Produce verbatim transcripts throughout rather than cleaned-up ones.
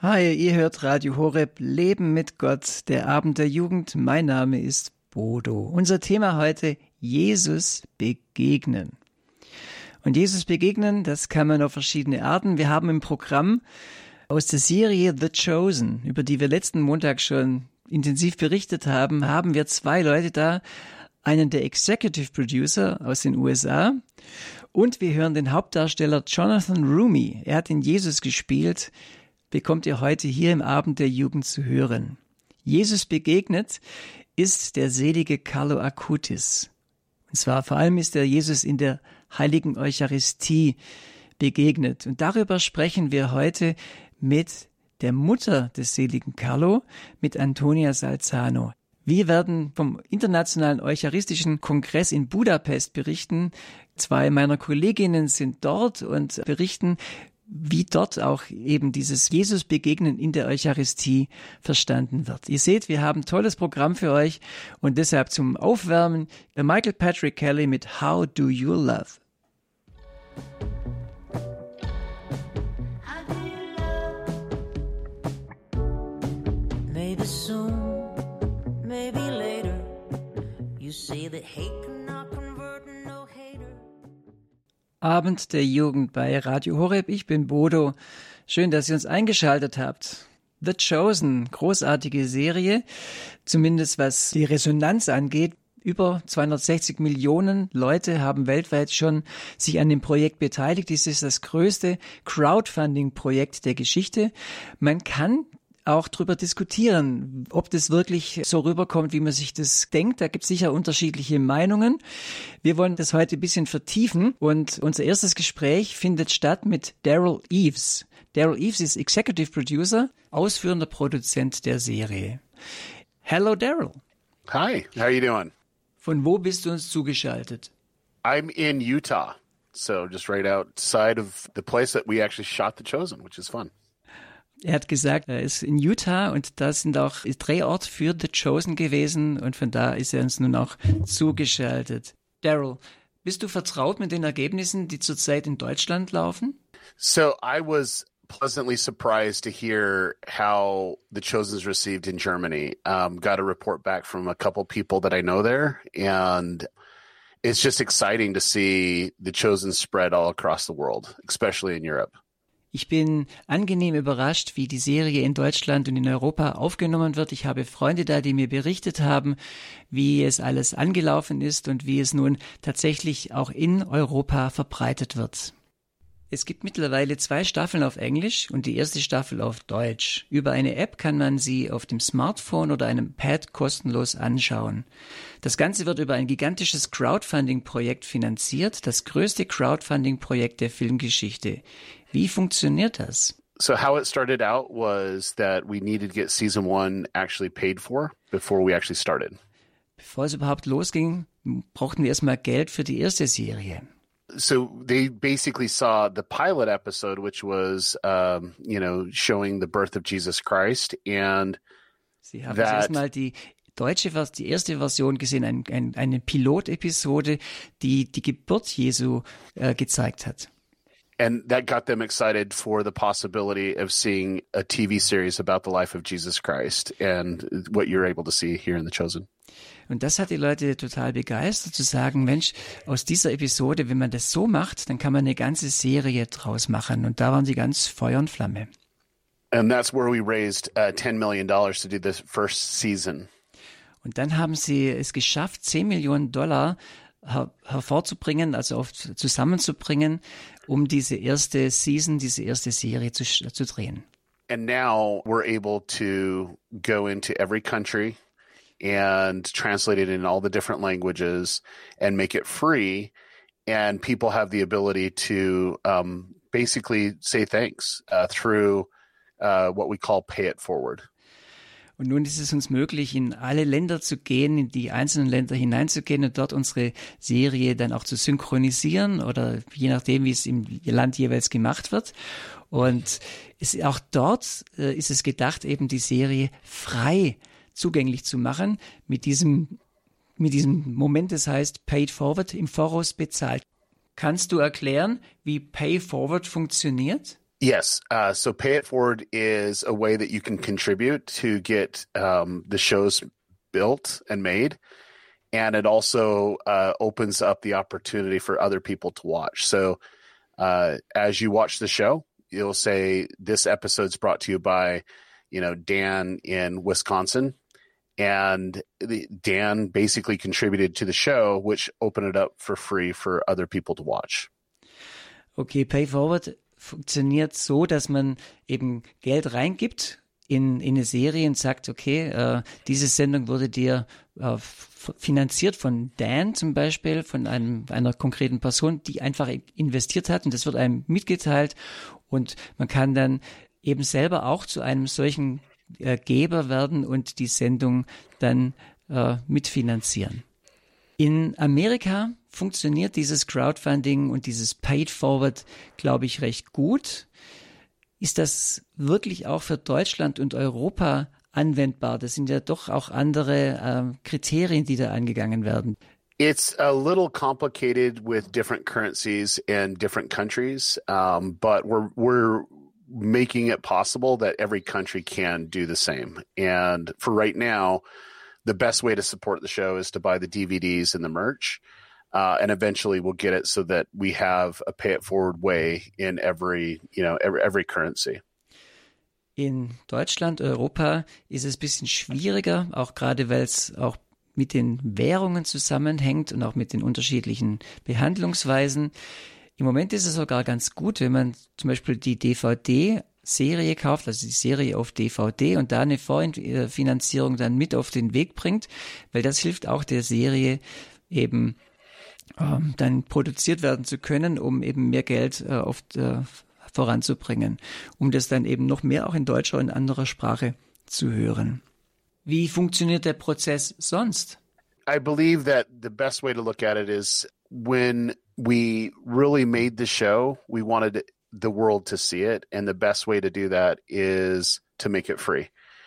Hi, ihr hört Radio Horeb, Leben mit Gott, der Abend der Jugend. Mein Name ist Bodo. Unser Thema heute, Jesus begegnen. Und Jesus begegnen, das kann man auf verschiedene Arten. Wir haben im Programm aus der Serie The Chosen, über die wir letzten Montag schon intensiv berichtet haben, haben wir zwei Leute da, einen der Executive Producer aus den U S A und wir hören den Hauptdarsteller Jonathan Roumie. Er hat in Jesus gespielt, bekommt ihr heute hier im Abend der Jugend zu hören. Jesus begegnet ist der selige Carlo Acutis. Und zwar vor allem ist er Jesus in der heiligen Eucharistie begegnet. Und darüber sprechen wir heute mit der Mutter des seligen Carlo, mit Antonia Salzano. Wir werden vom Internationalen Eucharistischen Kongress in Budapest berichten. Zwei meiner Kolleginnen sind dort und berichten, wie dort auch eben dieses Jesus-Begegnen in der Eucharistie verstanden wird. Ihr seht, wir haben ein tolles Programm für euch und deshalb zum Aufwärmen Michael Patrick Kelly mit How Do You Love? Maybe soon, maybe later, you say that hate cannot convert no hater. Abend der Jugend bei Radio Horeb. Ich bin Bodo. Schön, dass ihr uns eingeschaltet habt. The Chosen, großartige Serie, zumindest was die Resonanz angeht. Über zweihundertsechzig Millionen Leute haben weltweit schon sich an dem Projekt beteiligt. Dies ist das größte Crowdfunding-Projekt der Geschichte. Man kann auch darüber diskutieren, ob das wirklich so rüberkommt, wie man sich das denkt. Da gibt es sicher unterschiedliche Meinungen. Wir wollen das heute ein bisschen vertiefen und unser erstes Gespräch findet statt mit Daryl Eves. Daryl Eves ist Executive Producer, ausführender Produzent der Serie. Hello Daryl. Hi, how are you doing? Von wo bist du uns zugeschaltet? I'm in Utah, so just right outside of the place that we actually shot The Chosen, which is fun. Er hat gesagt, er ist in Utah und da sind auch Drehort für The Chosen gewesen und von da ist er uns nun auch zugeschaltet. Daryl, bist du vertraut mit den Ergebnissen, die zurzeit in Deutschland laufen? So I was pleasantly surprised to hear how The Chosen is received in Germany. Um, got a report back from a couple people that I know there, and it's just exciting to see The Chosen spread all across the world, especially in Europe. Ich bin angenehm überrascht, wie die Serie in Deutschland und in Europa aufgenommen wird. Ich habe Freunde da, die mir berichtet haben, wie es alles angelaufen ist und wie es nun tatsächlich auch in Europa verbreitet wird. Es gibt mittlerweile zwei Staffeln auf Englisch und die erste Staffel auf Deutsch. Über eine App kann man sie auf dem Smartphone oder einem Pad kostenlos anschauen. Das Ganze wird über ein gigantisches Crowdfunding-Projekt finanziert, das größte Crowdfunding-Projekt der Filmgeschichte. Wie funktioniert das? So how it started out was that we needed to get season one actually paid for before we actually started. Bevor es überhaupt losging, brauchten wir erstmal Geld für die erste Serie. So they basically saw the pilot episode, which was, um, you know, showing the birth of Jesus Christ, and Sie haben that, erstmal die deutsche, die erste Version gesehen, ein, ein, eine Pilotepisode, die die Geburt Jesu äh, gezeigt hat. And that got them excited for the possibility of seeing a T V series about the life of Jesus Christ and what you're able to see here in The Chosen. Und das hat die Leute total begeistert, zu sagen, Mensch, aus dieser Episode, wenn man das so macht, dann kann man eine ganze Serie draus machen. Und da waren sie ganz Feuer und Flamme. And that's where we raised uh, ten million dollars to do this first season. Und dann haben sie es geschafft, zehn Millionen Dollar her- hervorzubringen, also auf, zusammenzubringen, um diese erste Season, diese erste Serie zu, zu drehen. And now we're able to go into every country and translate it in all the different languages and make it free. And people have the ability to um, basically say thanks uh, through uh, what we call Pay It Forward. Und nun ist es uns möglich, in alle Länder zu gehen, in die einzelnen Länder hineinzugehen und dort unsere Serie dann auch zu synchronisieren oder je nachdem, wie es im Land jeweils gemacht wird. Und es, auch dort äh, ist es gedacht, eben die Serie frei zugänglich zu machen mit diesem, mit diesem Moment, das heißt Paid Forward, im Voraus bezahlt. Kannst du erklären, wie Pay Forward funktioniert? Yes. Uh, so Pay It Forward is a way that you can contribute to get um, the shows built and made. And it also uh, opens up the opportunity for other people to watch. So uh, as you watch the show, you'll say, this episode's brought to you by, you know, Dan in Wisconsin. And the, Dan basically contributed to the show, which opened it up for free for other people to watch. Okay, Pay Forward funktioniert so, dass man eben Geld reingibt in, in eine Serie und sagt, okay, äh, diese Sendung wurde dir äh, finanziert von Dan zum Beispiel, von einem, einer konkreten Person, die einfach investiert hat, und das wird einem mitgeteilt, und man kann dann eben selber auch zu einem solchen äh, Geber werden und die Sendung dann äh, mitfinanzieren. In Amerika funktioniert dieses Crowdfunding und dieses Paid Forward, glaube ich, recht gut. Ist das wirklich auch für Deutschland und Europa anwendbar? Das sind ja doch auch andere äh, Kriterien, die da angegangen werden. It's a little complicated with different currencies in different countries, um, but we're we're making it possible that every country can do the same. And for right now, the best way to support the show is to buy the D V Ds and the merch. Uh, and eventually we'll get it so that we have a pay it forward way in every, you know, every, every currency. In Deutschland, Europa ist es ein bisschen schwieriger, auch gerade weil es auch mit den Währungen zusammenhängt und auch mit den unterschiedlichen Behandlungsweisen. Im Moment ist es sogar ganz gut, wenn man zum Beispiel die D V D-Serie kauft, also die Serie auf D V D, und da eine Vorfinanzierung dann mit auf den Weg bringt, weil das hilft auch der Serie eben ähm, dann produziert werden zu können, um eben mehr Geld äh, auf, äh, voranzubringen, um das dann eben noch mehr auch in deutscher und anderer Sprache zu hören. Wie funktioniert der Prozess sonst? I believe that the best way to look at it is when we really made the show, we wanted the world to see it. And the best way to do that is to make it free.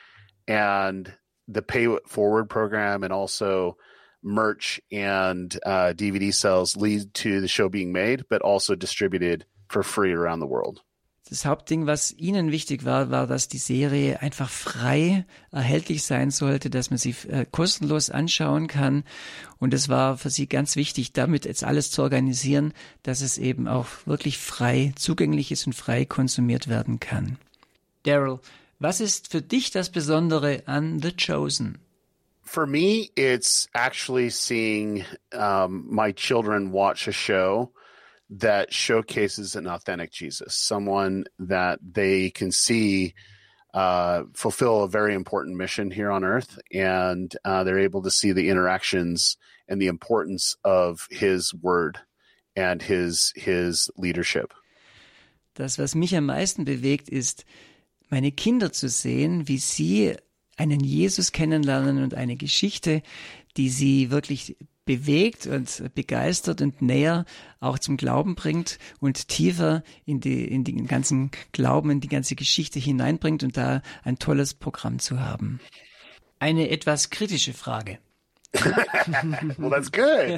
And the Pay It Forward program and also merch and uh, D V D sales lead to the show being made, but also distributed for free around the world. Das Hauptding, was Ihnen wichtig war, war, dass die Serie einfach frei erhältlich sein sollte, dass man sie äh, kostenlos anschauen kann. Und es war für Sie ganz wichtig, damit jetzt alles zu organisieren, dass es eben auch wirklich frei zugänglich ist und frei konsumiert werden kann. Daryl, was ist für dich das Besondere an The Chosen? For me, it's actually seeing um, my children watch a show that showcases an authentic Jesus, someone that they can see uh, fulfill a very important mission here on earth, and uh, they're able to see the interactions and the importance of his word and his his leadership. Das, was mich am meisten bewegt, ist, meine Kinder zu sehen, wie sie einen Jesus kennenlernen und eine Geschichte, die sie wirklich bewegt und begeistert und näher auch zum Glauben bringt und tiefer in, die, in den ganzen Glauben, in die ganze Geschichte hineinbringt, und da ein tolles Programm zu haben. Eine etwas kritische Frage. Well, that's good.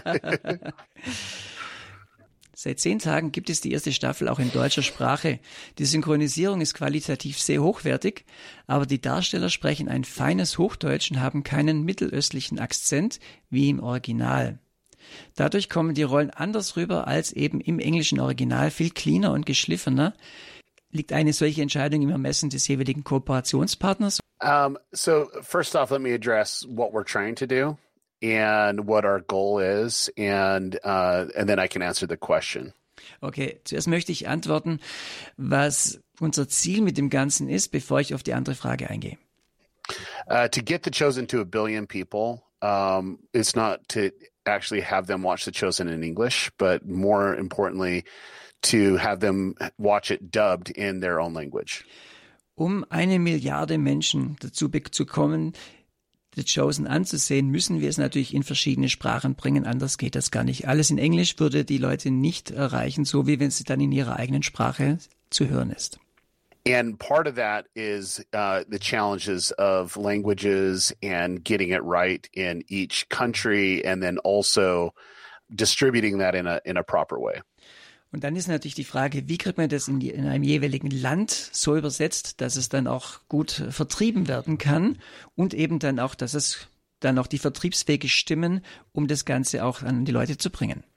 Seit zehn Tagen gibt es die erste Staffel auch in deutscher Sprache. Die Synchronisierung ist qualitativ sehr hochwertig, aber die Darsteller sprechen ein feines Hochdeutsch und haben keinen mittelöstlichen Akzent wie im Original. Dadurch kommen die Rollen anders rüber als eben im englischen Original, viel cleaner und geschliffener. Liegt eine solche Entscheidung im Ermessen des jeweiligen Kooperationspartners? Um, so first off, let me address what we're trying to do and what our goal is, and uh, and then I can answer the question. Okay, zuerst möchte ich antworten, was unser Ziel mit dem Ganzen ist, bevor ich auf die andere Frage eingehe. Uh, to get The Chosen to a billion people, um, it's not to actually have them watch The Chosen in English, but more importantly, to have them watch it dubbed in their own language. Um eine Milliarde Menschen dazu zu kommen, The Chosen anzusehen, müssen wir es natürlich in verschiedene Sprachen bringen, anders geht das gar nicht. Alles in Englisch würde die Leute nicht erreichen, so wie wenn es dann in ihrer eigenen Sprache zu hören ist. And part of that is uh, the challenges of languages and getting it right in each country, and then also distributing that in a in a proper way. Und dann ist natürlich die Frage, wie kriegt man das in, die, in einem jeweiligen Land so übersetzt, dass es dann auch gut vertrieben werden kann und eben dann auch, dass es dann auch die Vertriebswege stimmen, um das Ganze auch an die Leute zu bringen.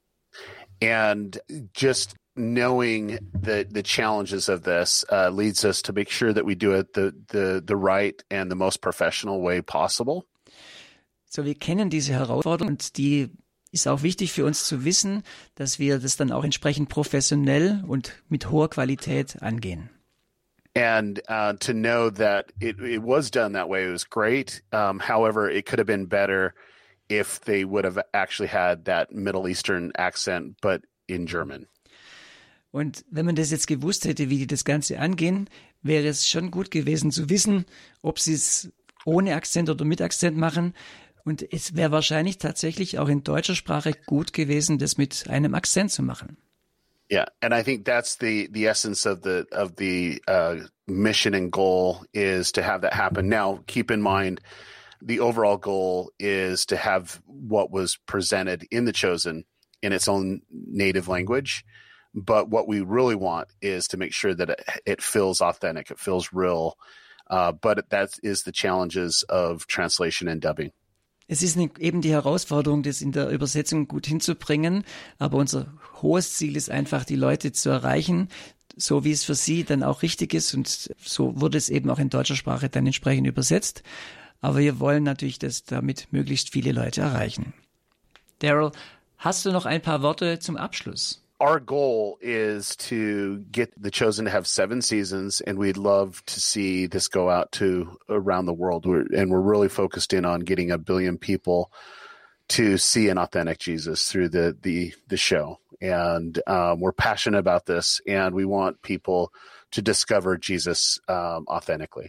And just knowing the the challenges of this uh, leads us to make sure that we do it the the the right and the most professional way possible. So, wir kennen diese Herausforderung und die ist auch wichtig für uns zu wissen, dass wir das dann auch entsprechend professionell und mit hoher Qualität angehen. And uh, to know that it, it was done that way, it was great. Um, however, it could have been better if they would have actually had that Middle Eastern accent, but in German. Und wenn man das jetzt gewusst hätte, wie die das Ganze angehen, wäre es schon gut gewesen zu wissen, ob sie es ohne Akzent oder mit Akzent machen. Und es wäre wahrscheinlich tatsächlich auch in deutscher Sprache gut gewesen, das mit einem Akzent zu machen. Yeah, and I think that's the the essence of the of the uh, mission and goal is to have that happen. Now, keep in mind, the overall goal is to have what was presented in The Chosen in its own native language. But what we really want is to make sure that it, it feels authentic, it feels real. Uh, but that is the challenges of translation and dubbing. Es ist eben die Herausforderung, das in der Übersetzung gut hinzubringen, aber unser hohes Ziel ist einfach, die Leute zu erreichen, so wie es für sie dann auch richtig ist, und so wurde es eben auch in deutscher Sprache dann entsprechend übersetzt. Aber wir wollen natürlich, dass damit möglichst viele Leute erreichen. Daryl, hast du noch ein paar Worte zum Abschluss? Our goal is to get The Chosen to have seven seasons, and we'd love to see this go out to around the world. We're, and we're really focused in on getting a billion people to see an authentic Jesus through the the, the show. And um, we're passionate about this, and we want people to discover Jesus um, authentically.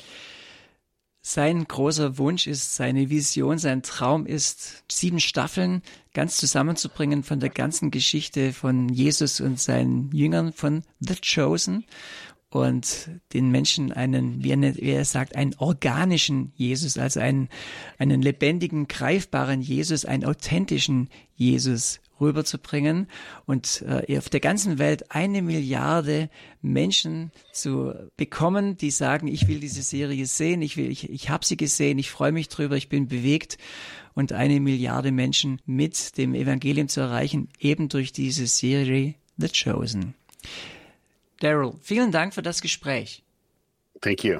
Sein großer Wunsch ist, seine Vision, sein Traum ist, sieben Staffeln ganz zusammenzubringen von der ganzen Geschichte von Jesus und seinen Jüngern von The Chosen und den Menschen einen, wie er, wie er sagt, einen organischen Jesus, also einen, einen lebendigen, greifbaren Jesus, einen authentischen Jesus rüberzubringen und äh, auf der ganzen Welt eine Milliarde Menschen zu bekommen, die sagen, ich will diese Serie sehen, ich will, ich, ich habe sie gesehen, ich freue mich drüber, ich bin bewegt, und eine Milliarde Menschen mit dem Evangelium zu erreichen, eben durch diese Serie The Chosen. Daryl, vielen Dank für das Gespräch. Thank you.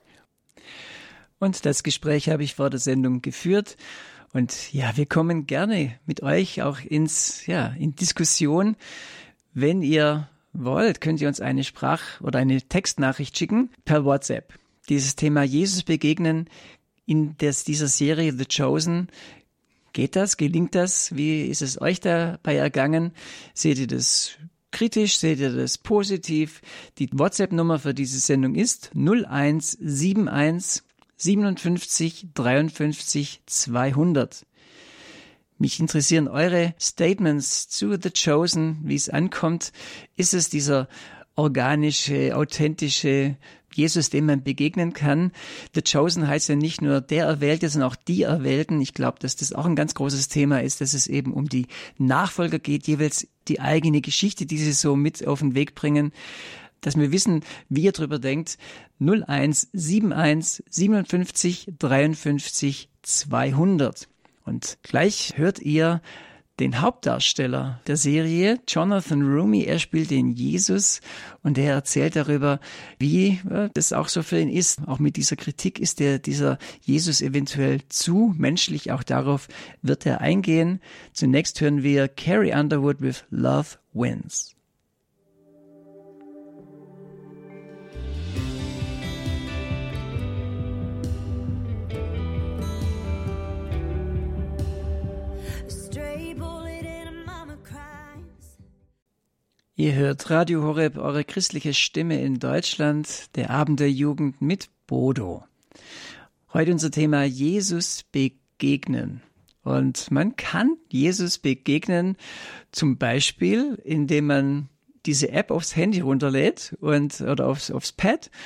Und das Gespräch habe ich vor der Sendung geführt. Und ja, wir kommen gerne mit euch auch ins, ja, in Diskussion. Wenn ihr wollt, könnt ihr uns eine Sprach- oder eine Textnachricht schicken per WhatsApp. Dieses Thema Jesus begegnen in des, dieser Serie The Chosen. Geht das? Gelingt das? Wie ist es euch dabei ergangen? Seht ihr das kritisch? Seht ihr das positiv? Die WhatsApp-Nummer für diese Sendung ist null eins sieben eins siebenundfünfzig dreiundfünfzig zweihundert. Mich interessieren eure Statements zu The Chosen, wie es ankommt. Ist es dieser organische, authentische Jesus, dem man begegnen kann? The Chosen heißt ja nicht nur der Erwählte, sondern auch die Erwählten. Ich glaube, dass das auch ein ganz großes Thema ist, dass es eben um die Nachfolger geht, jeweils die eigene Geschichte, die sie so mit auf den Weg bringen. Dass wir wissen, wie ihr drüber denkt. null eins sieben eins siebenundfünfzig dreiundfünfzig zweihundert. Und gleich hört ihr den Hauptdarsteller der Serie, Jonathan Roumie. Er spielt den Jesus und er erzählt darüber, wie ja, das auch so für ihn ist. Auch mit dieser Kritik ist der, dieser Jesus eventuell zu menschlich. Auch darauf wird er eingehen. Zunächst hören wir Carrie Underwood with Love Wins. Ihr hört Radio Horeb, eure christliche Stimme in Deutschland, der Abend der Jugend mit Bodo. Heute unser Thema Jesus begegnen. Und man kann Jesus begegnen, zum Beispiel, indem man diese App aufs Handy runterlädt und oder aufs, aufs Pad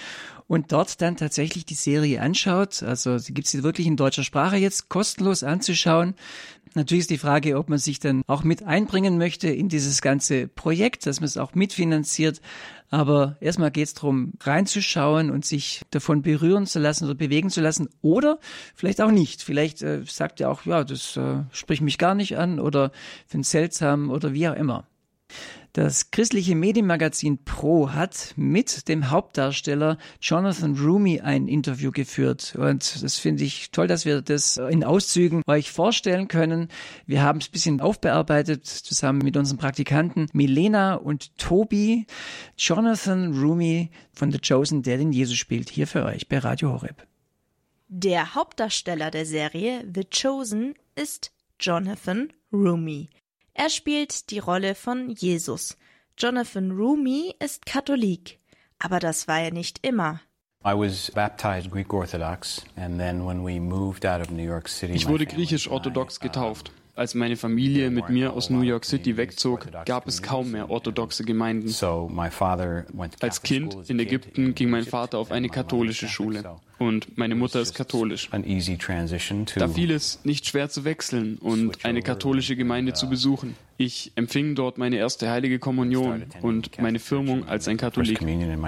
und dort dann tatsächlich die Serie anschaut. Also sie gibt es wirklich in deutscher Sprache jetzt kostenlos anzuschauen. Natürlich ist die Frage, ob man sich dann auch mit einbringen möchte in dieses ganze Projekt, dass man es auch mitfinanziert. Aber erstmal geht es darum, reinzuschauen und sich davon berühren zu lassen oder bewegen zu lassen. Oder vielleicht auch nicht. Vielleicht äh, sagt er auch, ja, das äh, spricht mich gar nicht an oder finde es seltsam oder wie auch immer. Das christliche Medienmagazin Pro hat mit dem Hauptdarsteller Jonathan Roumie ein Interview geführt. Und das finde ich toll, dass wir das in Auszügen euch vorstellen können. Wir haben es ein bisschen aufbearbeitet, zusammen mit unseren Praktikanten Milena und Tobi. Jonathan Roumie von The Chosen, der den Jesus spielt, hier für euch bei Radio Horeb. Der Hauptdarsteller der Serie The Chosen ist Jonathan Roumie. Er spielt die Rolle von Jesus. Jonathan Roumie ist Katholik, aber das war er nicht immer. I was baptized Greek Orthodox, and then when we moved out of New York City, Ich wurde griechisch-orthodox getauft. Als meine Familie mit mir aus New York City wegzog, gab es kaum mehr orthodoxe Gemeinden. Als Kind in Ägypten ging mein Vater auf eine katholische Schule und meine Mutter ist katholisch. Da fiel es nicht schwer zu wechseln und eine katholische Gemeinde zu besuchen. Ich empfing dort meine erste heilige Kommunion und meine Firmung als ein Katholik.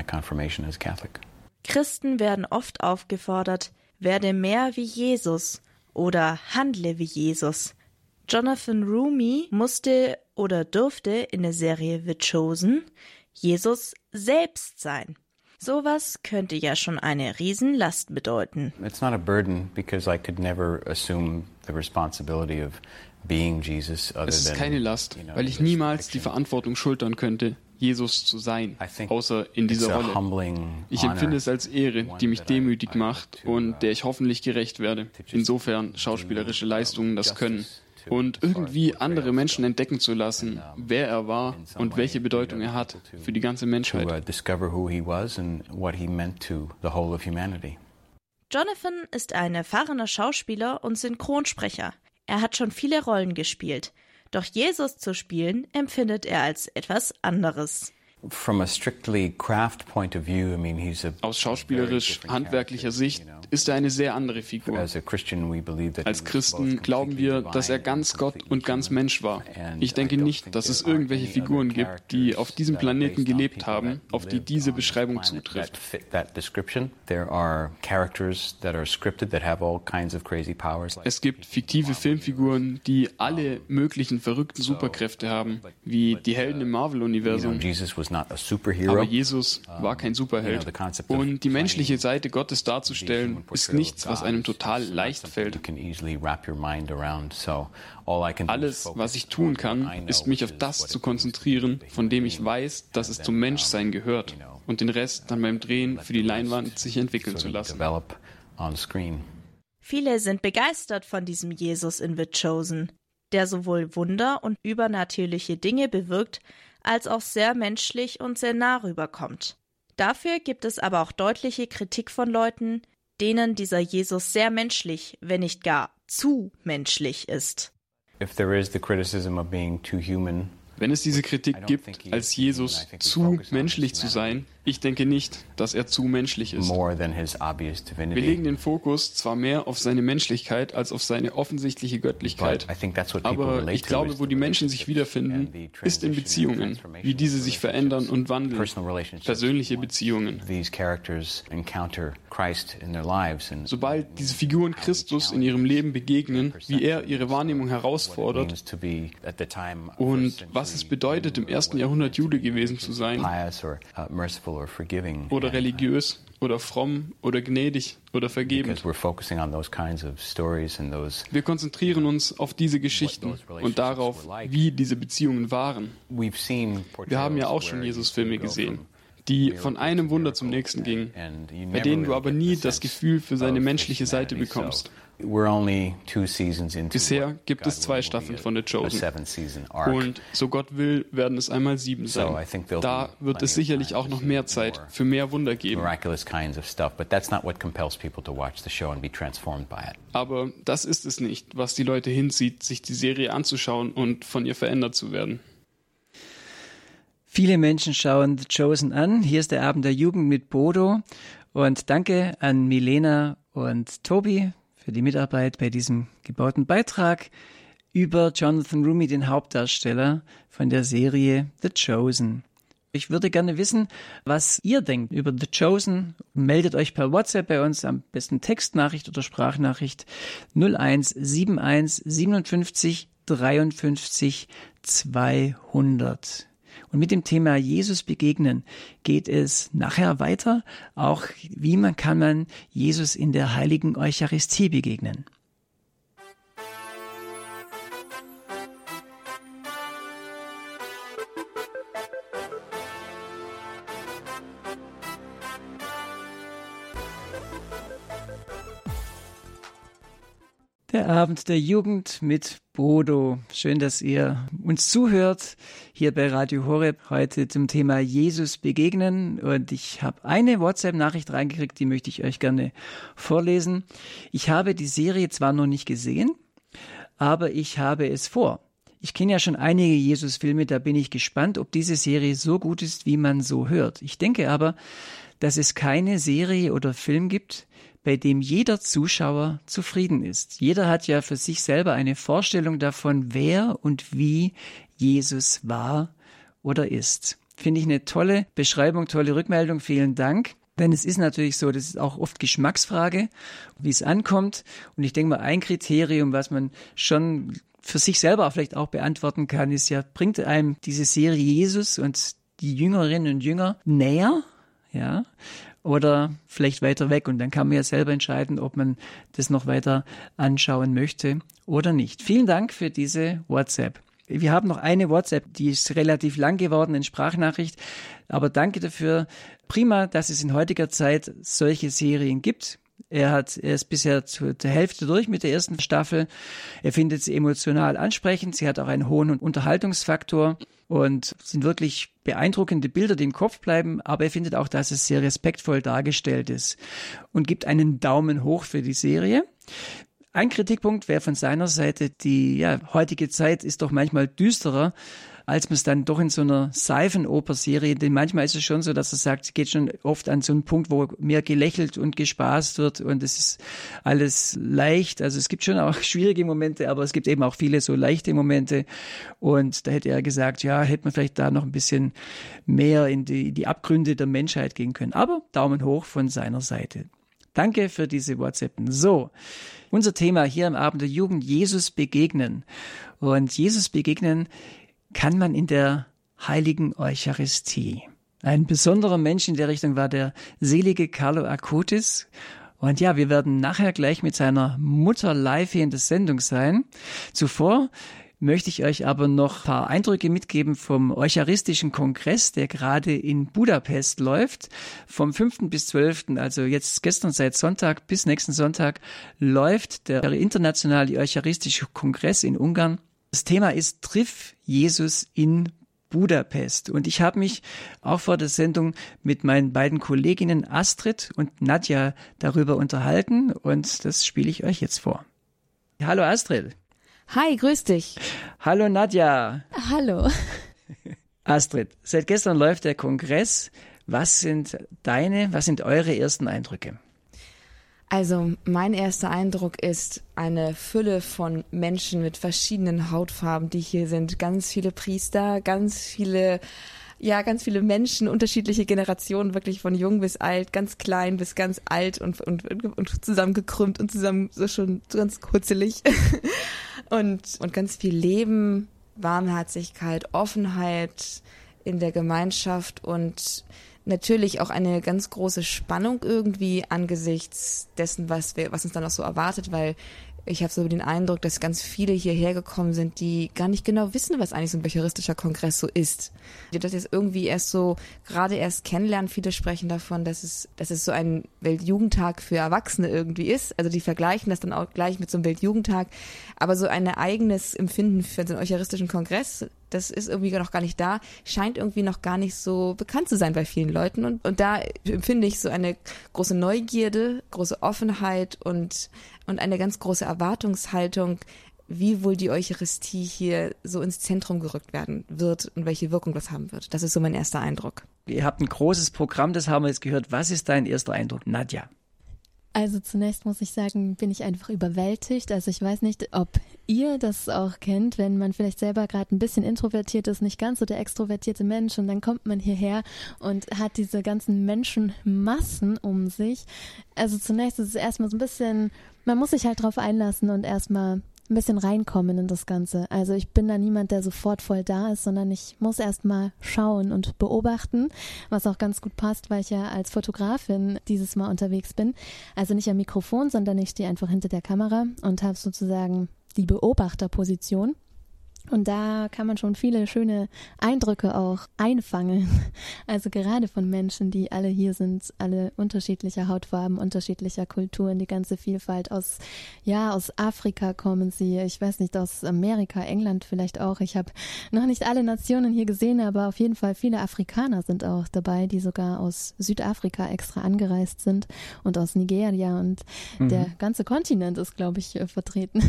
Christen werden oft aufgefordert, werde mehr wie Jesus oder handle wie Jesus. Jonathan Roumie musste oder durfte in der Serie The Chosen Jesus selbst sein. Sowas könnte ja schon eine Riesenlast bedeuten. It's not a burden because I could never assume the responsibility of being Jesus other than. Es ist keine Last, weil ich niemals die Verantwortung schultern könnte, Jesus zu sein, außer in dieser Rolle. Ich empfinde es als Ehre, die mich demütig macht und der ich hoffentlich gerecht werde, insofern schauspielerische Leistungen das können. Und irgendwie andere Menschen entdecken zu lassen, wer er war und welche Bedeutung er hat für die ganze Menschheit. Jonathan ist ein erfahrener Schauspieler und Synchronsprecher. Er hat schon viele Rollen gespielt. Doch Jesus zu spielen, empfindet er als etwas anderes. Aus schauspielerisch-handwerklicher Sicht ist er eine sehr andere Figur. Als Christen glauben wir, dass er ganz Gott und ganz Mensch war. Ich denke nicht, dass es irgendwelche Figuren gibt, die auf diesem Planeten gelebt haben, auf die diese Beschreibung zutrifft. Es gibt fiktive Filmfiguren, die alle möglichen verrückten Superkräfte haben, wie die Helden im Marvel-Universum. Aber Jesus war kein Superheld. Und die menschliche Seite Gottes darzustellen, ist nichts, was einem total leicht fällt. Alles, was ich tun kann, ist mich auf das zu konzentrieren, von dem ich weiß, dass es zum Menschsein gehört, und den Rest dann beim Drehen für die Leinwand sich entwickeln zu lassen. Viele sind begeistert von diesem Jesus in The Chosen, der sowohl Wunder und übernatürliche Dinge bewirkt, als auch sehr menschlich und sehr nah rüberkommt. Dafür gibt es aber auch deutliche Kritik von Leuten, denen dieser Jesus sehr menschlich, wenn nicht gar zu menschlich ist. If there is the criticism of being too human, wenn es diese Kritik gibt, als Jesus zu menschlich zu sein, ich denke nicht, dass er zu menschlich ist. Wir legen den Fokus zwar mehr auf seine Menschlichkeit als auf seine offensichtliche Göttlichkeit, aber ich glaube, wo die Menschen sich wiederfinden, ist in Beziehungen, wie diese sich verändern und wandeln, persönliche Beziehungen. Sobald diese Figuren Christus in ihrem Leben begegnen, wie er ihre Wahrnehmung herausfordert und was es bedeutet, im ersten Jahrhundert Jude gewesen zu sein, oder religiös, oder fromm, oder gnädig, oder vergebend. Wir konzentrieren uns auf diese Geschichten und darauf, wie diese Beziehungen waren. Wir haben ja auch schon Jesus-Filme gesehen, die von einem Wunder zum nächsten gingen, bei denen du aber nie das Gefühl für seine menschliche Seite bekommst. Bisher gibt es zwei Staffeln von The Chosen. Und so Gott will, werden es einmal sieben sein. Da wird es sicherlich auch noch mehr Zeit für mehr Wunder geben. Aber das ist es nicht, was die Leute hinzieht, sich die Serie anzuschauen und von ihr verändert zu werden. Viele Menschen schauen The Chosen an. Hier ist der Abend der Jugend mit Bodo. Und danke an Milena und Tobi für die Mitarbeit bei diesem gebauten Beitrag über Jonathan Roumie, den Hauptdarsteller von der Serie The Chosen. Ich würde gerne wissen, was ihr denkt über The Chosen. Meldet euch per WhatsApp bei uns, am besten Textnachricht oder Sprachnachricht null eins sieben eins siebenundfünfzig dreiundfünfzig zweihundert. Und mit dem Thema Jesus begegnen geht es nachher weiter. Auch wie man kann man Jesus in der heiligen Eucharistie begegnen. Der Abend der Jugend mit Bodo. Schön, dass ihr uns zuhört hier bei Radio Horeb heute zum Thema Jesus begegnen. Und ich habe eine WhatsApp-Nachricht reingekriegt, die möchte ich euch gerne vorlesen. Ich habe die Serie zwar noch nicht gesehen, aber ich habe es vor. Ich kenne ja schon einige Jesus-Filme, da bin ich gespannt, ob diese Serie so gut ist, wie man so hört. Ich denke aber, dass es keine Serie oder Film gibt, bei dem jeder Zuschauer zufrieden ist. Jeder hat ja für sich selber eine Vorstellung davon, wer und wie Jesus war oder ist. Finde ich eine tolle Beschreibung, tolle Rückmeldung. Vielen Dank. Denn es ist natürlich so, das ist auch oft Geschmacksfrage, wie es ankommt. Und ich denke mal, ein Kriterium, was man schon für sich selber auch vielleicht auch beantworten kann, ist ja, bringt einem diese Serie Jesus und die Jüngerinnen und Jünger näher, ja, oder vielleicht weiter weg. Und dann kann man ja selber entscheiden, ob man das noch weiter anschauen möchte oder nicht. Vielen Dank für diese WhatsApp. Wir haben noch eine WhatsApp, die ist relativ lang geworden in Sprachnachricht, aber danke dafür. Prima, dass es in heutiger Zeit solche Serien gibt. Er hat, er ist bisher zur Hälfte durch mit der ersten Staffel. Er findet sie emotional ansprechend. Sie hat auch einen hohen Unterhaltungsfaktor und sind wirklich beeindruckende Bilder, die im Kopf bleiben. Aber er findet auch, dass es sehr respektvoll dargestellt ist und gibt einen Daumen hoch für die Serie. Ein Kritikpunkt wäre von seiner Seite, die ja, heutige Zeit ist doch manchmal düsterer, als man es dann doch in so einer Seifenoper-Serie, denn manchmal ist es schon so, dass er sagt, es geht schon oft an so einen Punkt, wo mehr gelächelt und gespaßt wird und es ist alles leicht. Also es gibt schon auch schwierige Momente, aber es gibt eben auch viele so leichte Momente und da hätte er gesagt, ja, hätte man vielleicht da noch ein bisschen mehr in die, in die Abgründe der Menschheit gehen können. Aber Daumen hoch von seiner Seite. Danke für diese WhatsAppen. So, unser Thema hier am Abend der Jugend, Jesus begegnen. Und Jesus begegnen kann man in der heiligen Eucharistie. Ein besonderer Mensch in der Richtung war der selige Carlo Acutis. Und ja, wir werden nachher gleich mit seiner Mutter live hier in der Sendung sein. Zuvor möchte ich euch aber noch ein paar Eindrücke mitgeben vom Eucharistischen Kongress, der gerade in Budapest läuft. Vom fünften bis zwölften, also jetzt gestern seit Sonntag bis nächsten Sonntag, läuft der internationale Eucharistische Kongress in Ungarn. Das Thema ist Triff Jesus in Budapest. Und ich habe mich auch vor der Sendung mit meinen beiden Kolleginnen Astrid und Nadja darüber unterhalten und das spiele ich euch jetzt vor. Hallo Astrid. Hi, grüß dich. Hallo Nadja. Hallo. Astrid, seit gestern läuft der Kongress. Was sind deine, was sind eure ersten Eindrücke? Also mein erster Eindruck ist eine Fülle von Menschen mit verschiedenen Hautfarben, die hier sind. Ganz viele Priester, ganz viele, ja, ganz viele Menschen, unterschiedliche Generationen, wirklich von jung bis alt, ganz klein bis ganz alt und, und, und zusammengekrümmt und zusammen so schon ganz kurzelig. und, und ganz viel Leben, Warmherzigkeit, Offenheit in der Gemeinschaft und natürlich auch eine ganz große Spannung irgendwie angesichts dessen, was wir, was uns dann auch so erwartet, weil ich habe so den Eindruck, dass ganz viele hierher gekommen sind, die gar nicht genau wissen, was eigentlich so ein eucharistischer Kongress so ist. Die das jetzt irgendwie erst so gerade erst kennenlernen. Viele sprechen davon, dass es, dass es so ein Weltjugendtag für Erwachsene irgendwie ist. Also die vergleichen das dann auch gleich mit so einem Weltjugendtag. Aber so ein eigenes Empfinden für den eucharistischen Kongress, das ist irgendwie noch gar nicht da, scheint irgendwie noch gar nicht so bekannt zu sein bei vielen Leuten. Und, und da empfinde ich so eine große Neugierde, große Offenheit und, und eine ganz große Erwartungshaltung, wie wohl die Eucharistie hier so ins Zentrum gerückt werden wird und welche Wirkung das haben wird. Das ist so mein erster Eindruck. Ihr habt ein großes Programm, das haben wir jetzt gehört. Was ist dein erster Eindruck, Nadja? Also zunächst muss ich sagen, bin ich einfach überwältigt. Also ich weiß nicht, ob ihr das auch kennt, wenn man vielleicht selber gerade ein bisschen introvertiert ist, nicht ganz so der extrovertierte Mensch und dann kommt man hierher und hat diese ganzen Menschenmassen um sich. Also zunächst ist es erstmal so ein bisschen, man muss sich halt drauf einlassen und erstmal ein bisschen reinkommen in das Ganze. Also ich bin da niemand, der sofort voll da ist, sondern ich muss erst mal schauen und beobachten, was auch ganz gut passt, weil ich ja als Fotografin dieses Mal unterwegs bin. Also nicht am Mikrofon, sondern ich stehe einfach hinter der Kamera und habe sozusagen die Beobachterposition. Und da kann man schon viele schöne Eindrücke auch einfangen. Also gerade von Menschen, die alle hier sind, alle unterschiedlicher Hautfarben, unterschiedlicher Kulturen, die ganze Vielfalt aus, ja, aus Afrika kommen sie, ich weiß nicht, aus Amerika, England vielleicht auch. Ich habe noch nicht alle Nationen hier gesehen, aber auf jeden Fall viele Afrikaner sind auch dabei, die sogar aus Südafrika extra angereist sind und aus Nigeria und mhm. der ganze Kontinent ist, glaube ich, vertreten.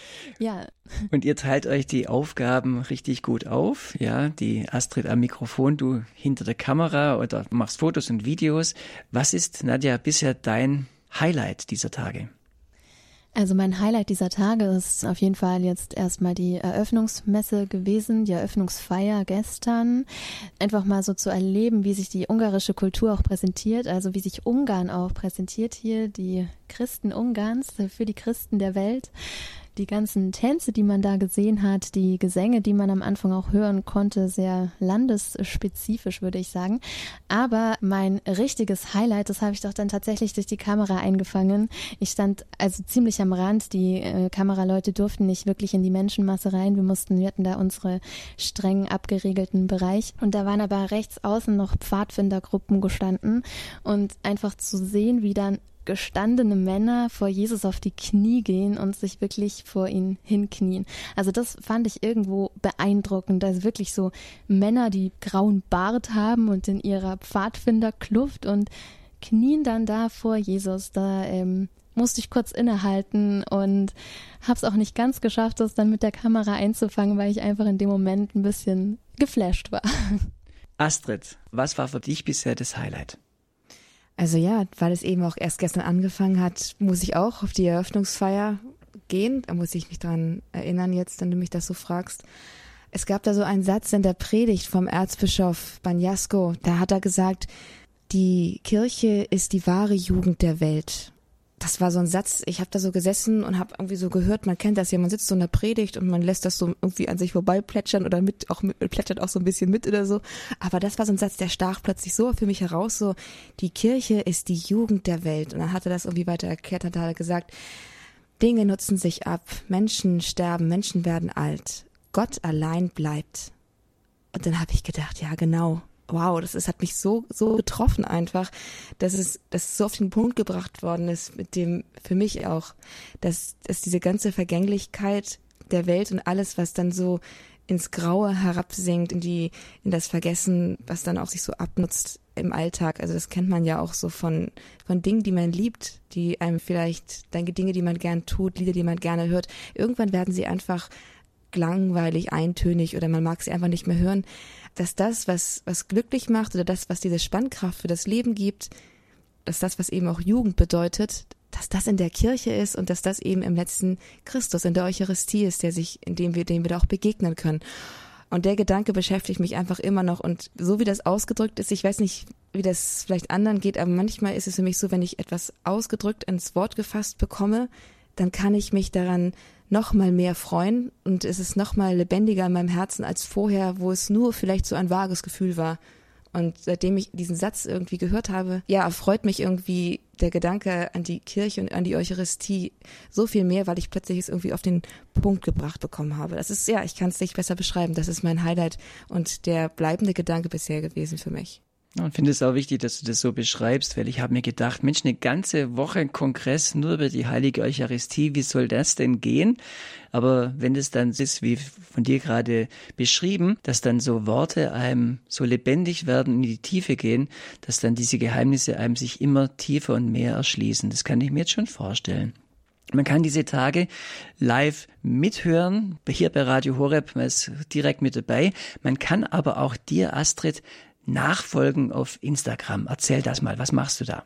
Ja. Und ihr teilt euch die Aufgaben richtig gut auf, ja, die Astrid am Mikrofon, du hinter der Kamera oder machst Fotos und Videos. Was ist, Nadja, bisher dein Highlight dieser Tage? Also mein Highlight dieser Tage ist auf jeden Fall jetzt erstmal die Eröffnungsmesse gewesen, die Eröffnungsfeier gestern. Einfach mal so zu erleben, wie sich die ungarische Kultur auch präsentiert, also wie sich Ungarn auch präsentiert hier, die Christen Ungarns für die Christen der Welt. Die ganzen Tänze, die man da gesehen hat, die Gesänge, die man am Anfang auch hören konnte, sehr landesspezifisch, würde ich sagen. Aber mein richtiges Highlight, das habe ich doch dann tatsächlich durch die Kamera eingefangen. Ich stand also ziemlich am Rand. Die äh, Kameraleute durften nicht wirklich in die Menschenmasse rein. Wir mussten, wir hatten da unsere streng abgeregelten Bereich. Und da waren aber rechts außen noch Pfadfindergruppen gestanden. Und einfach zu sehen, wie dann gestandene Männer vor Jesus auf die Knie gehen und sich wirklich vor ihn hinknien. Also das fand ich irgendwo beeindruckend. Also wirklich so Männer, die grauen Bart haben und in ihrer Pfadfinderkluft und knien dann da vor Jesus. Da ähm, musste ich kurz innehalten und habe es auch nicht ganz geschafft, das dann mit der Kamera einzufangen, weil ich einfach in dem Moment ein bisschen geflasht war. Astrid, was war für dich bisher das Highlight? Also ja, weil es eben auch erst gestern angefangen hat, muss ich auch auf die Eröffnungsfeier gehen. Da muss ich mich dran erinnern jetzt, wenn du mich das so fragst. Es gab da so einen Satz in der Predigt vom Erzbischof Banjasko. Da hat er gesagt, die Kirche ist die wahre Jugend der Welt. Das war so ein Satz, ich habe da so gesessen und habe irgendwie so gehört, man kennt das ja, man sitzt so in der Predigt und man lässt das so irgendwie an sich vorbei plätschern oder mit auch mit, plätschert auch so ein bisschen mit oder so. Aber das war so ein Satz, der stach plötzlich so für mich heraus, so die Kirche ist die Jugend der Welt. Und dann hat er das irgendwie weiter erklärt, hat er gesagt, Dinge nutzen sich ab, Menschen sterben, Menschen werden alt, Gott allein bleibt. Und dann habe ich gedacht, ja genau. Wow, das ist, hat mich so so getroffen einfach, dass es, dass es so auf den Punkt gebracht worden ist mit dem, für mich auch, dass, dass diese ganze Vergänglichkeit der Welt und alles, was dann so ins Graue herabsinkt, in die, in das Vergessen, was dann auch sich so abnutzt im Alltag. Also das kennt man ja auch so von, von Dingen, die man liebt, die einem vielleicht, Dinge, die man gern tut, Lieder, die man gerne hört. Irgendwann werden sie einfach langweilig, eintönig oder man mag sie einfach nicht mehr hören, dass das, was, was glücklich macht oder das, was diese Spannkraft für das Leben gibt, dass das, was eben auch Jugend bedeutet, dass das in der Kirche ist und dass das eben im letzten Christus, in der Eucharistie ist, der sich, in dem wir, dem wir da auch begegnen können. Und der Gedanke beschäftigt mich einfach immer noch und so wie das ausgedrückt ist, ich weiß nicht, wie das vielleicht anderen geht, aber manchmal ist es für mich so, wenn ich etwas ausgedrückt ins Wort gefasst bekomme, dann kann ich mich daran noch mal mehr freuen und es ist noch mal lebendiger in meinem Herzen als vorher, wo es nur vielleicht so ein vages Gefühl war. Und seitdem ich diesen Satz irgendwie gehört habe, ja, erfreut mich irgendwie der Gedanke an die Kirche und an die Eucharistie so viel mehr, weil ich plötzlich es irgendwie auf den Punkt gebracht bekommen habe. Das ist, ja, ich kann es nicht besser beschreiben. Das ist mein Highlight und der bleibende Gedanke bisher gewesen für mich. Ja, und finde es auch wichtig, dass du das so beschreibst, weil ich habe mir gedacht, Mensch, eine ganze Woche Kongress nur über die heilige Eucharistie, wie soll das denn gehen? Aber wenn es dann ist, wie von dir gerade beschrieben, dass dann so Worte einem so lebendig werden, in die Tiefe gehen, dass dann diese Geheimnisse einem sich immer tiefer und mehr erschließen. Das kann ich mir jetzt schon vorstellen. Man kann diese Tage live mithören, hier bei Radio Horeb, man ist direkt mit dabei. Man kann aber auch dir, Astrid, nachfolgen auf Instagram. Erzähl das mal, was machst du da?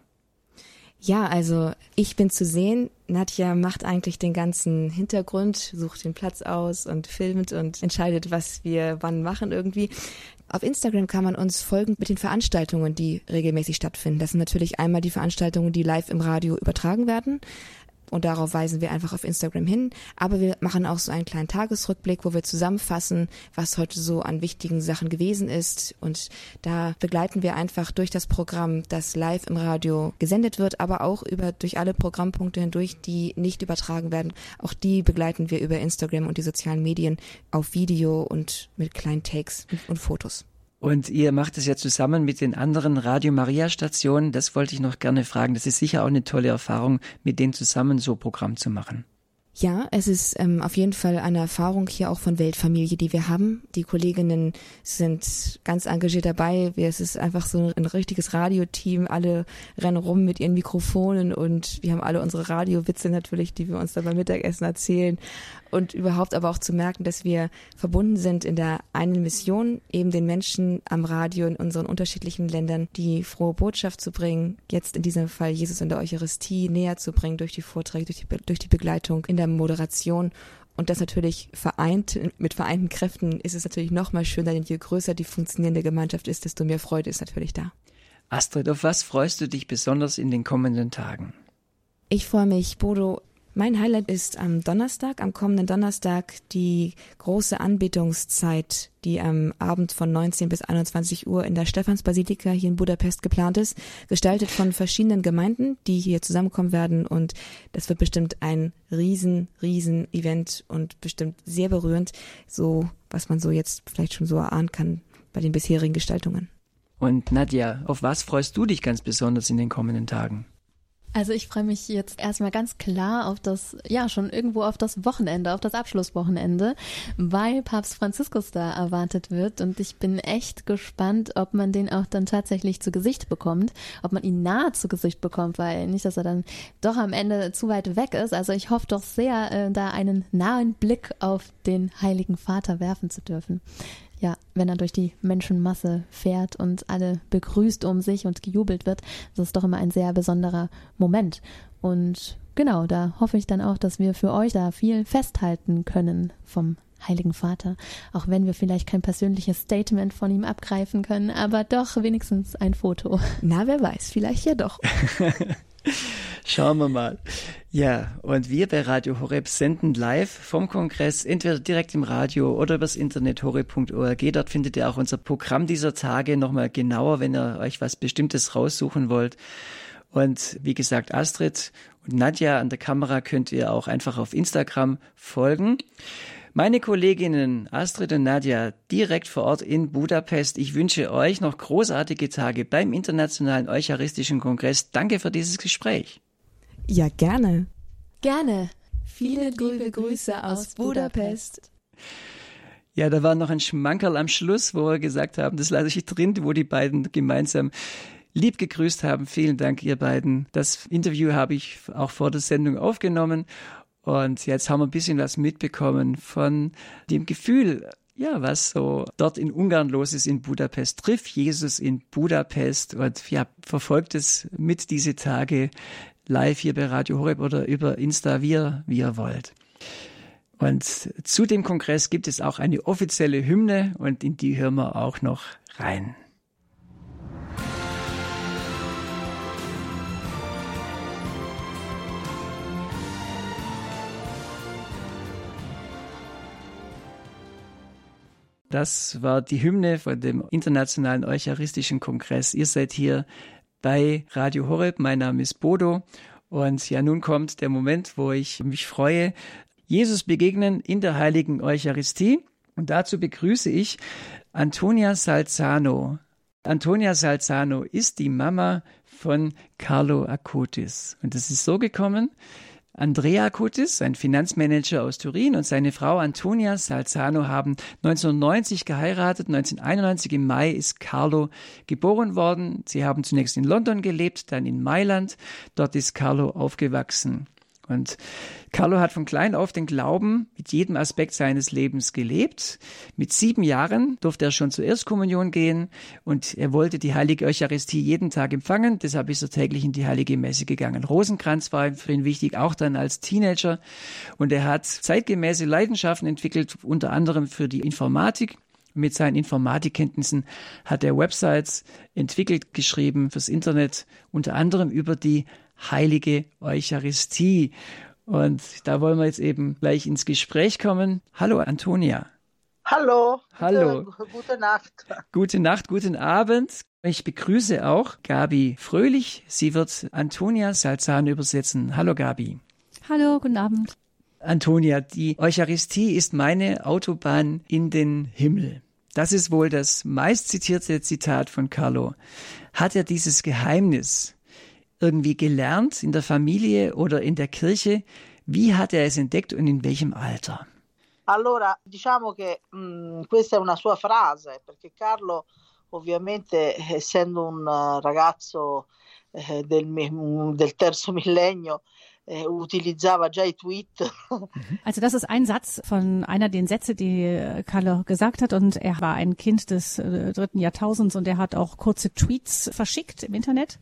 Ja, also ich bin zu sehen. Nadja macht eigentlich den ganzen Hintergrund, sucht den Platz aus und filmt und entscheidet, was wir wann machen irgendwie. Auf Instagram kann man uns folgen mit den Veranstaltungen, die regelmäßig stattfinden. Das sind natürlich einmal die Veranstaltungen, die live im Radio übertragen werden. Und darauf weisen wir einfach auf Instagram hin. Aber wir machen auch so einen kleinen Tagesrückblick, wo wir zusammenfassen, was heute so an wichtigen Sachen gewesen ist. Und da begleiten wir einfach durch das Programm, das live im Radio gesendet wird, aber auch über durch alle Programmpunkte hindurch, die nicht übertragen werden. Auch die begleiten wir über Instagram und die sozialen Medien auf Video und mit kleinen Takes und Fotos. Und ihr macht es ja zusammen mit den anderen Radio Maria Stationen. Das wollte ich noch gerne fragen. Das ist sicher auch eine tolle Erfahrung, mit denen zusammen so Programm zu machen. Ja, es ist ähm, auf jeden Fall eine Erfahrung hier auch von Weltfamilie, die wir haben. Die Kolleginnen sind ganz engagiert dabei. Es ist einfach so ein richtiges Radioteam. Alle rennen rum mit ihren Mikrofonen und wir haben alle unsere Radiowitze natürlich, die wir uns dann beim Mittagessen erzählen. Und überhaupt aber auch zu merken, dass wir verbunden sind in der einen Mission, eben den Menschen am Radio in unseren unterschiedlichen Ländern die frohe Botschaft zu bringen, jetzt in diesem Fall Jesus in der Eucharistie näher zu bringen durch die Vorträge, durch die, Be- durch die Begleitung in der Moderation. Und das natürlich vereint, mit vereinten Kräften ist es natürlich noch mal schöner, denn je größer die funktionierende Gemeinschaft ist, desto mehr Freude ist natürlich da. Astrid, auf was freust du dich besonders in den kommenden Tagen? Ich freue mich, Bodo. Mein Highlight ist am Donnerstag, am kommenden Donnerstag, die große Anbetungszeit, die am Abend von neunzehn bis einundzwanzig Uhr in der Stephansbasilika hier in Budapest geplant ist, gestaltet von verschiedenen Gemeinden, die hier zusammenkommen werden, und das wird bestimmt ein riesen, riesen Event und bestimmt sehr berührend, so was man so jetzt vielleicht schon so erahnen kann bei den bisherigen Gestaltungen. Und Nadja, auf was freust du dich ganz besonders in den kommenden Tagen? Also ich freue mich jetzt erstmal ganz klar auf das, ja schon irgendwo auf das Wochenende, auf das Abschlusswochenende, weil Papst Franziskus da erwartet wird, und ich bin echt gespannt, ob man den auch dann tatsächlich zu Gesicht bekommt, ob man ihn nahe zu Gesicht bekommt, weil nicht, dass er dann doch am Ende zu weit weg ist. Also ich hoffe doch sehr, äh, da einen nahen Blick auf den Heiligen Vater werfen zu dürfen. Ja, wenn er durch die Menschenmasse fährt und alle begrüßt um sich und gejubelt wird, das ist doch immer ein sehr besonderer Moment. Und genau, da hoffe ich dann auch, dass wir für euch da viel festhalten können vom Heiligen Vater, auch wenn wir vielleicht kein persönliches Statement von ihm abgreifen können, aber doch wenigstens ein Foto. Na, wer weiß, vielleicht ja doch. Schauen wir mal. Ja, und wir bei Radio Horeb senden live vom Kongress, entweder direkt im Radio oder übers Internet horeb punkt org. Dort findet ihr auch unser Programm dieser Tage nochmal genauer, wenn ihr euch was Bestimmtes raussuchen wollt. Und wie gesagt, Astrid und Nadja an der Kamera könnt ihr auch einfach auf Instagram folgen. Meine Kolleginnen Astrid und Nadja direkt vor Ort in Budapest. Ich wünsche euch noch großartige Tage beim Internationalen Eucharistischen Kongress. Danke für dieses Gespräch. Ja, gerne. Gerne. Viele liebe Grüße aus Budapest. Ja, da war noch ein Schmankerl am Schluss, wo wir gesagt haben, das lasse ich drin, wo die beiden gemeinsam lieb gegrüßt haben. Vielen Dank, ihr beiden. Das Interview habe ich auch vor der Sendung aufgenommen. Und jetzt haben wir ein bisschen was mitbekommen von dem Gefühl, ja, was so dort in Ungarn los ist in Budapest. Triff Jesus in Budapest und ja, verfolgt es mit diese Tage live hier bei Radio Horeb oder über Insta, wie ihr, wie ihr wollt. Und zu dem Kongress gibt es auch eine offizielle Hymne und in die hören wir auch noch rein. Das war die Hymne von dem Internationalen Eucharistischen Kongress. Ihr seid hier bei Radio Horeb. Mein Name ist Bodo. Und ja, nun kommt der Moment, wo ich mich freue. Jesus begegnen in der Heiligen Eucharistie. Und dazu begrüße ich Antonia Salzano. Antonia Salzano ist die Mama von Carlo Acutis. Und das ist so gekommen: Andrea Acutis, ein Finanzmanager aus Turin, und seine Frau Antonia Salzano haben neunzehnhundertneunzig geheiratet. neunzehnhunderteinundneunzig im Mai ist Carlo geboren worden. Sie haben zunächst in London gelebt, dann in Mailand. Dort ist Carlo aufgewachsen. Und Carlo hat von klein auf den Glauben mit jedem Aspekt seines Lebens gelebt. Mit sieben Jahren durfte er schon zur Erstkommunion gehen und er wollte die heilige Eucharistie jeden Tag empfangen. Deshalb ist er täglich in die heilige Messe gegangen. Rosenkranz war für ihn wichtig, auch dann als Teenager. Und er hat zeitgemäße Leidenschaften entwickelt, unter anderem für die Informatik. Mit seinen Informatikkenntnissen hat er Websites entwickelt, geschrieben fürs Internet, unter anderem über die heilige Eucharistie. Und da wollen wir jetzt eben gleich ins Gespräch kommen. Hallo Antonia. Hallo. Hallo. Gute, gute Nacht. Gute Nacht, guten Abend. Ich begrüße auch Gabi Fröhlich. Sie wird Antonia Salzano übersetzen. Hallo Gabi. Hallo, guten Abend. Antonia, die Eucharistie ist meine Autobahn in den Himmel. Das ist wohl das meistzitierte Zitat von Carlo. Hat er dieses Geheimnis irgendwie gelernt in der Familie oder in der Kirche? Wie hat er es entdeckt und in welchem Alter? Allora, diciamo che mh, questa è una sua frase, perché Carlo ovviamente essendo un ragazzo eh, del, del terzo millennio äh, utilizzava già i tweet. Also das ist ein Satz von einer der Sätze, die Carlo gesagt hat, und er war ein Kind des äh, dritten Jahrtausends und er hat auch kurze Tweets verschickt im Internet.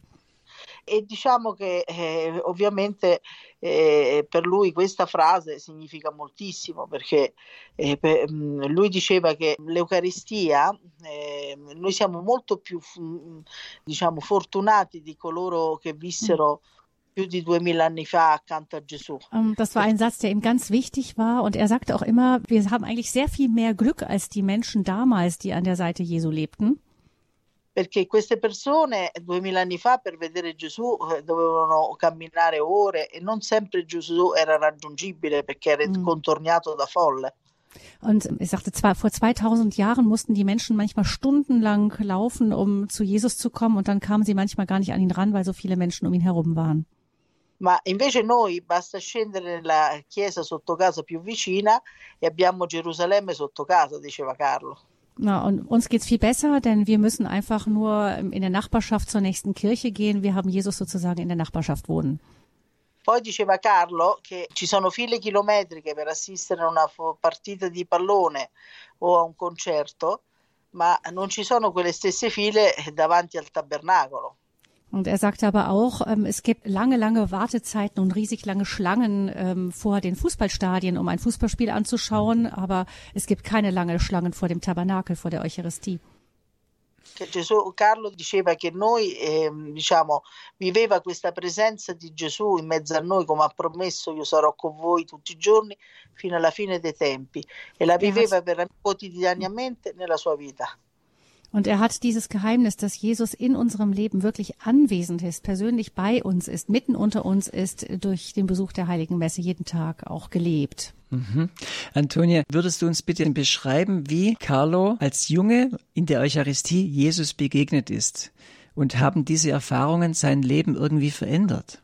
E diciamo che eh, ovviamente eh, per lui questa frase significa moltissimo, perché eh, per, lui diceva che l'Eucaristia, eh, noi siamo molto più diciamo fortunati di coloro che vissero più di duemila anni fa accanto a Gesù. Das war ein Satz, der ihm ganz wichtig war, und er sagte auch immer, wir haben eigentlich sehr viel mehr Glück als die Menschen damals, die an der Seite Jesu lebten. Perché queste persone duemila anni fa per vedere Gesù dovevano camminare ore e non sempre Gesù era raggiungibile perché era mm. contornato da folle. Und ich sagte, zwar vor zweitausend Jahren mussten die Menschen manchmal stundenlang laufen, um zu Jesus zu kommen, und dann kamen sie manchmal gar nicht an ihn ran, weil so viele Menschen um ihn herum waren. Ma invece noi basta scendere nella chiesa sotto casa più vicina e abbiamo Gerusalemme sotto casa, diceva Carlo. Na, und uns geht's viel besser, denn wir müssen einfach nur in der Nachbarschaft zur nächsten Kirche gehen. Wir haben Jesus sozusagen in der Nachbarschaft wohnen. Poi diceva Carlo che ci sono file chilometriche per assistere a una partita di pallone o a un concerto, ma non ci sono quelle stesse file davanti al tabernacolo. Und er sagte aber auch, ähm, es gibt lange, lange Wartezeiten und riesig lange Schlangen ähm, vor den Fußballstadien, um ein Fußballspiel anzuschauen, aber es gibt keine lange Schlangen vor dem Tabernakel, vor der Eucharistie. Gesù, Carlo diceva che noi, eh, diciamo, viveva questa presenza di Gesù in mezzo a noi, come ha promesso, io sarò con voi tutti i giorni fino alla fine dei tempi, e la viveva per, quotidianamente nella sua vita. Und er hat dieses Geheimnis, dass Jesus in unserem Leben wirklich anwesend ist, persönlich bei uns ist, mitten unter uns ist, durch den Besuch der Heiligen Messe jeden Tag auch gelebt. Mhm. Antonia, würdest du uns bitte beschreiben, wie Carlo als Junge in der Eucharistie Jesus begegnet ist? Und haben diese Erfahrungen sein Leben irgendwie verändert?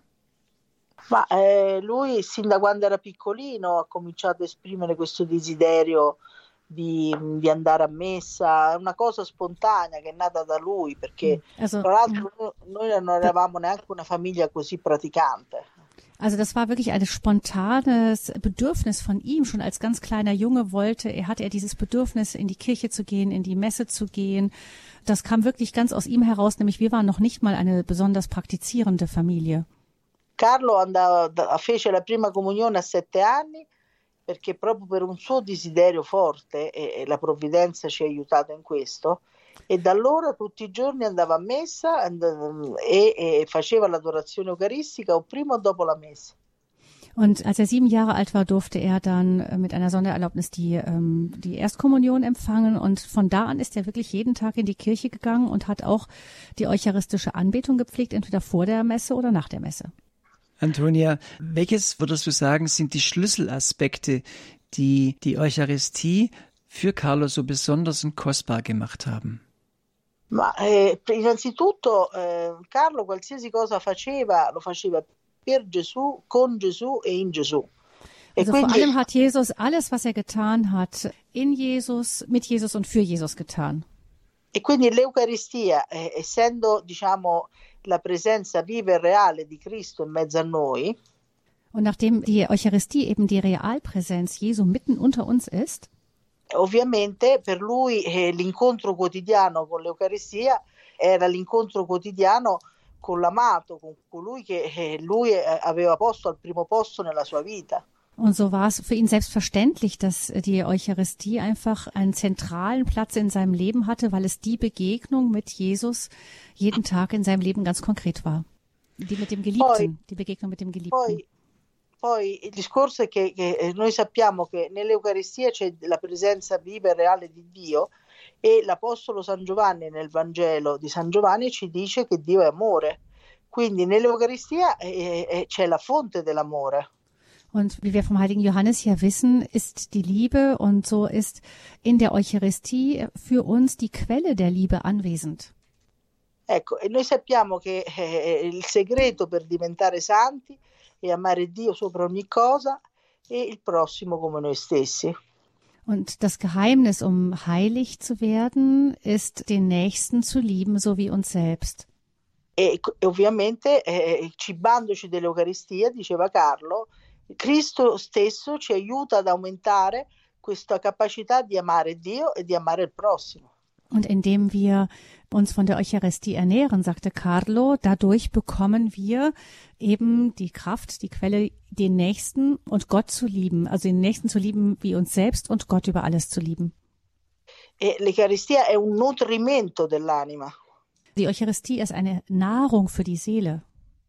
Ma eh, lui sin da quando era piccolino ha cominciato a esprimere questo desiderio Di, di andare a messa, è una cosa spontanea che è nata da lui, perché also, tra l'altro noi non eravamo neanche una famiglia così praticante. Also das war wirklich ein spontanes Bedürfnis von ihm, schon als ganz kleiner Junge wollte er, hatte er dieses Bedürfnis, in die Kirche zu gehen, in die Messe zu gehen. Das kam wirklich ganz aus ihm heraus, nämlich wir waren noch nicht mal eine besonders praktizierende Familie. Carlo andava, fece la prima comunione a sette anni, perché proprio per un suo desiderio forte, e la provvidenza ci ha aiutato in questo, e da allora tutti i giorni andava a messa e, e faceva l'adorazione eucaristica o prima o dopo la messa. Und als er sieben Jahre alt war, durfte er dann mit einer Sondererlaubnis die, ähm, die Erstkommunion empfangen, und von da an ist er wirklich jeden Tag in die Kirche gegangen und hat auch die eucharistische Anbetung gepflegt, entweder vor der Messe oder nach der Messe. Antonia, welches würdest du sagen, sind die Schlüsselaspekte, die die Eucharistie für Carlo so besonders und kostbar gemacht haben? Ma eh, innanzitutto eh, Carlo qualsiasi cosa faceva, lo faceva per Gesù, con Gesù e in Gesù. E also quindi, vor allem hat Jesus alles, was er getan hat, in Jesus, mit Jesus und für Jesus getan. E quindi l'Eucaristia, eh, essendo, diciamo, la presenza viva e reale di Cristo in mezzo a noi. Und nachdem die Eucharistie eben die Realpräsenz Jesu mitten unter uns ist, ovviamente per lui eh, l'incontro quotidiano con l'Eucaristia era l'incontro quotidiano con l'amato, con colui che eh, lui aveva posto al primo posto nella sua vita. Und so war es für ihn selbstverständlich, dass die Eucharistie einfach einen zentralen Platz in seinem Leben hatte, weil es die Begegnung mit Jesus jeden Tag in seinem Leben ganz konkret war. Die mit dem Geliebten, poi, die Begegnung mit dem Geliebten. Poi, poi il discorso è che, che noi sappiamo che nell'Eucaristia c'è la presenza viva e reale di Dio e l'Apostolo San Giovanni nel Vangelo di San Giovanni ci dice che Dio è amore. Quindi nell'Eucaristia eh, eh, c'è la fonte dell'amore. Und wie wir vom heiligen Johannes hier wissen, ist die Liebe und so ist in der Eucharistie für uns die Quelle der Liebe anwesend. Ecco, e noi sappiamo che eh, il segreto per diventare santi è amare Dio sopra ogni cosa e il prossimo come noi stessi. Und das Geheimnis, um heilig zu werden, ist, den Nächsten zu lieben, so wie uns selbst. E, e ovviamente, eh, cibandoci dell'Eucaristia, diceva Carlo, Cristo stesso ci aiuta ad aumentare questa capacità di amare Dio e di amare il prossimo. Und indem wir uns von der Eucharistie ernähren, sagte Carlo, dadurch bekommen wir eben die Kraft, die Quelle, den Nächsten und Gott zu lieben, also den Nächsten zu lieben wie uns selbst und Gott über alles zu lieben. E l'Eucaristia è un nutrimento dell'anima. Die Eucharistie ist eine Nahrung für die Seele.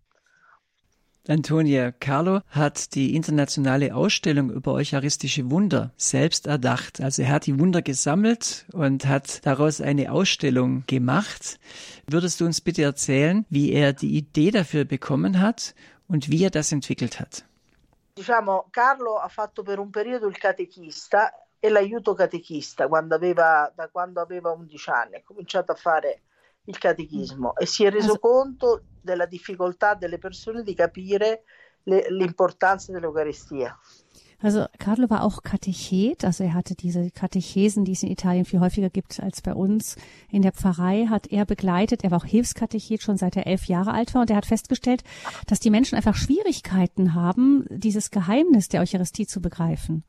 Antonia, Carlo hat die internationale Ausstellung über eucharistische Wunder selbst erdacht. Also er hat die Wunder gesammelt und hat daraus eine Ausstellung gemacht. Würdest du uns bitte erzählen, wie er die Idee dafür bekommen hat und wie er das entwickelt hat? Diciamo, Carlo ha fatto per un periodo il catechista e l'aiuto catechista quando aveva, da quando aveva undici anni. Ha cominciato a fare il catechismo e si è reso also, conto della difficoltà delle persone di capire le, l'importanza dell'Eucaristia. Also Carlo war auch Katechet, also er hatte diese Katechesen, die es in Italien viel häufiger gibt als bei uns. In der Pfarrei hat er begleitet, er war auch Hilfskatechet schon seit er elf Jahre alt war und er hat festgestellt, dass die Menschen einfach Schwierigkeiten haben, dieses Geheimnis der Eucharistie zu begreifen.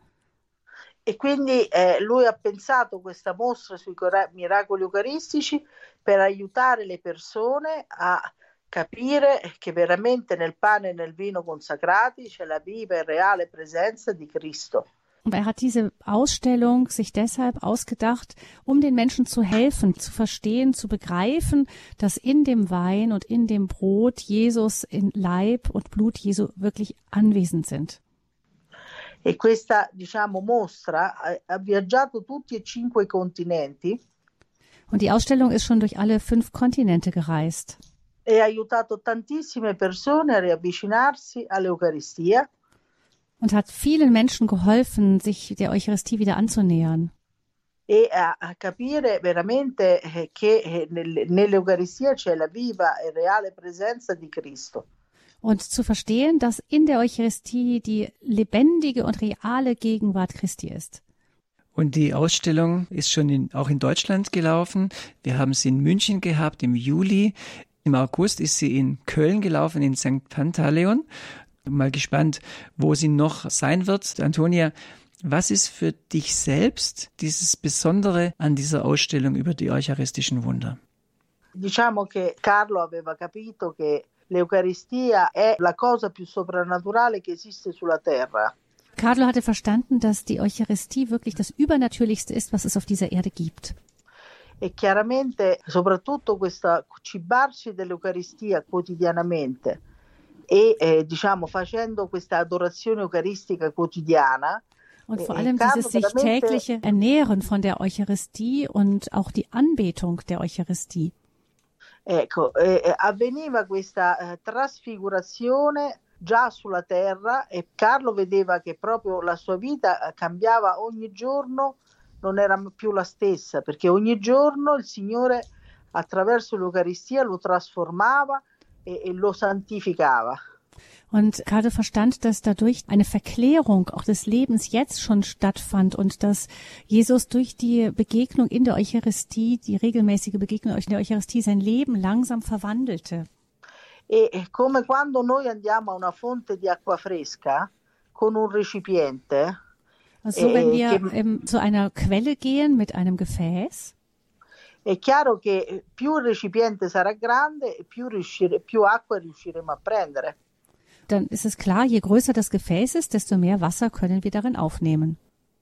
E quindi eh, lui ha pensato questa mostra sui miracoli eucaristici per aiutare le persone a capire che veramente nel pane e nel vino consacrati c'è la viva e reale presenza di Cristo. Und er hat diese Ausstellung sich deshalb ausgedacht, um den Menschen zu helfen, zu verstehen, zu begreifen, dass in dem Wein und in dem Brot Jesus in Leib und Blut Jesu wirklich anwesend sind. E questa, diciamo, mostra ha viaggiato tutti e cinque i continenti. Und die Ausstellung ist schon durch alle fünf Kontinente gereist. E ha aiutato tantissime persone a riavvicinarsi all'Eucaristia. Und hat vielen Menschen geholfen, sich der Eucharistie wieder anzunähern. E a, a capire veramente che nell'Eucaristia c'è la viva e reale presenza di Cristo. Und zu verstehen, dass in der Eucharistie die lebendige und reale Gegenwart Christi ist. Und die Ausstellung ist schon in, auch in Deutschland gelaufen. Wir haben sie in München gehabt im Juli. Im August ist sie in Köln gelaufen, in Sankt Pantaleon. Mal gespannt, wo sie noch sein wird. Antonia, was ist für dich selbst dieses Besondere an dieser Ausstellung über die eucharistischen Wunder? Diciamo che Carlo aveva capito che l'Eucaristia è la cosa più soprannaturale che esiste sulla terra. Carlo hatte verstanden, dass die Eucharistie wirklich das Übernatürlichste ist, was es auf dieser Erde gibt. E chiaramente, soprattutto questa cibarsi dell'Eucaristia quotidianamente e eh, diciamo facendo questa adorazione eucaristica quotidiana. Und vor allem dieses sich tägliche Ernähren von der Eucharistie und auch die Anbetung der Eucharistie. Ecco, eh, avveniva questa eh, trasfigurazione già sulla terra e Carlo vedeva che proprio la sua vita cambiava ogni giorno, non era più la stessa, perché ogni giorno il Signore attraverso l'Eucaristia lo trasformava e, e lo santificava. Und Carlo verstand, dass dadurch eine Verklärung auch des Lebens jetzt schon stattfand und dass Jesus durch die Begegnung in der Eucharistie, die regelmäßige Begegnung in der Eucharistie, sein Leben langsam verwandelte. E come quando noi andiamo a una fonte di acqua fresca con un recipiente. Also wenn wir ähm, zu einer Quelle gehen mit einem Gefäß. È chiaro che più il recipiente sarà grande, più, riuscire, più acqua riusciremo a prendere. Dann ist es klar, je größer das Gefäß ist, desto mehr Wasser können wir darin aufnehmen.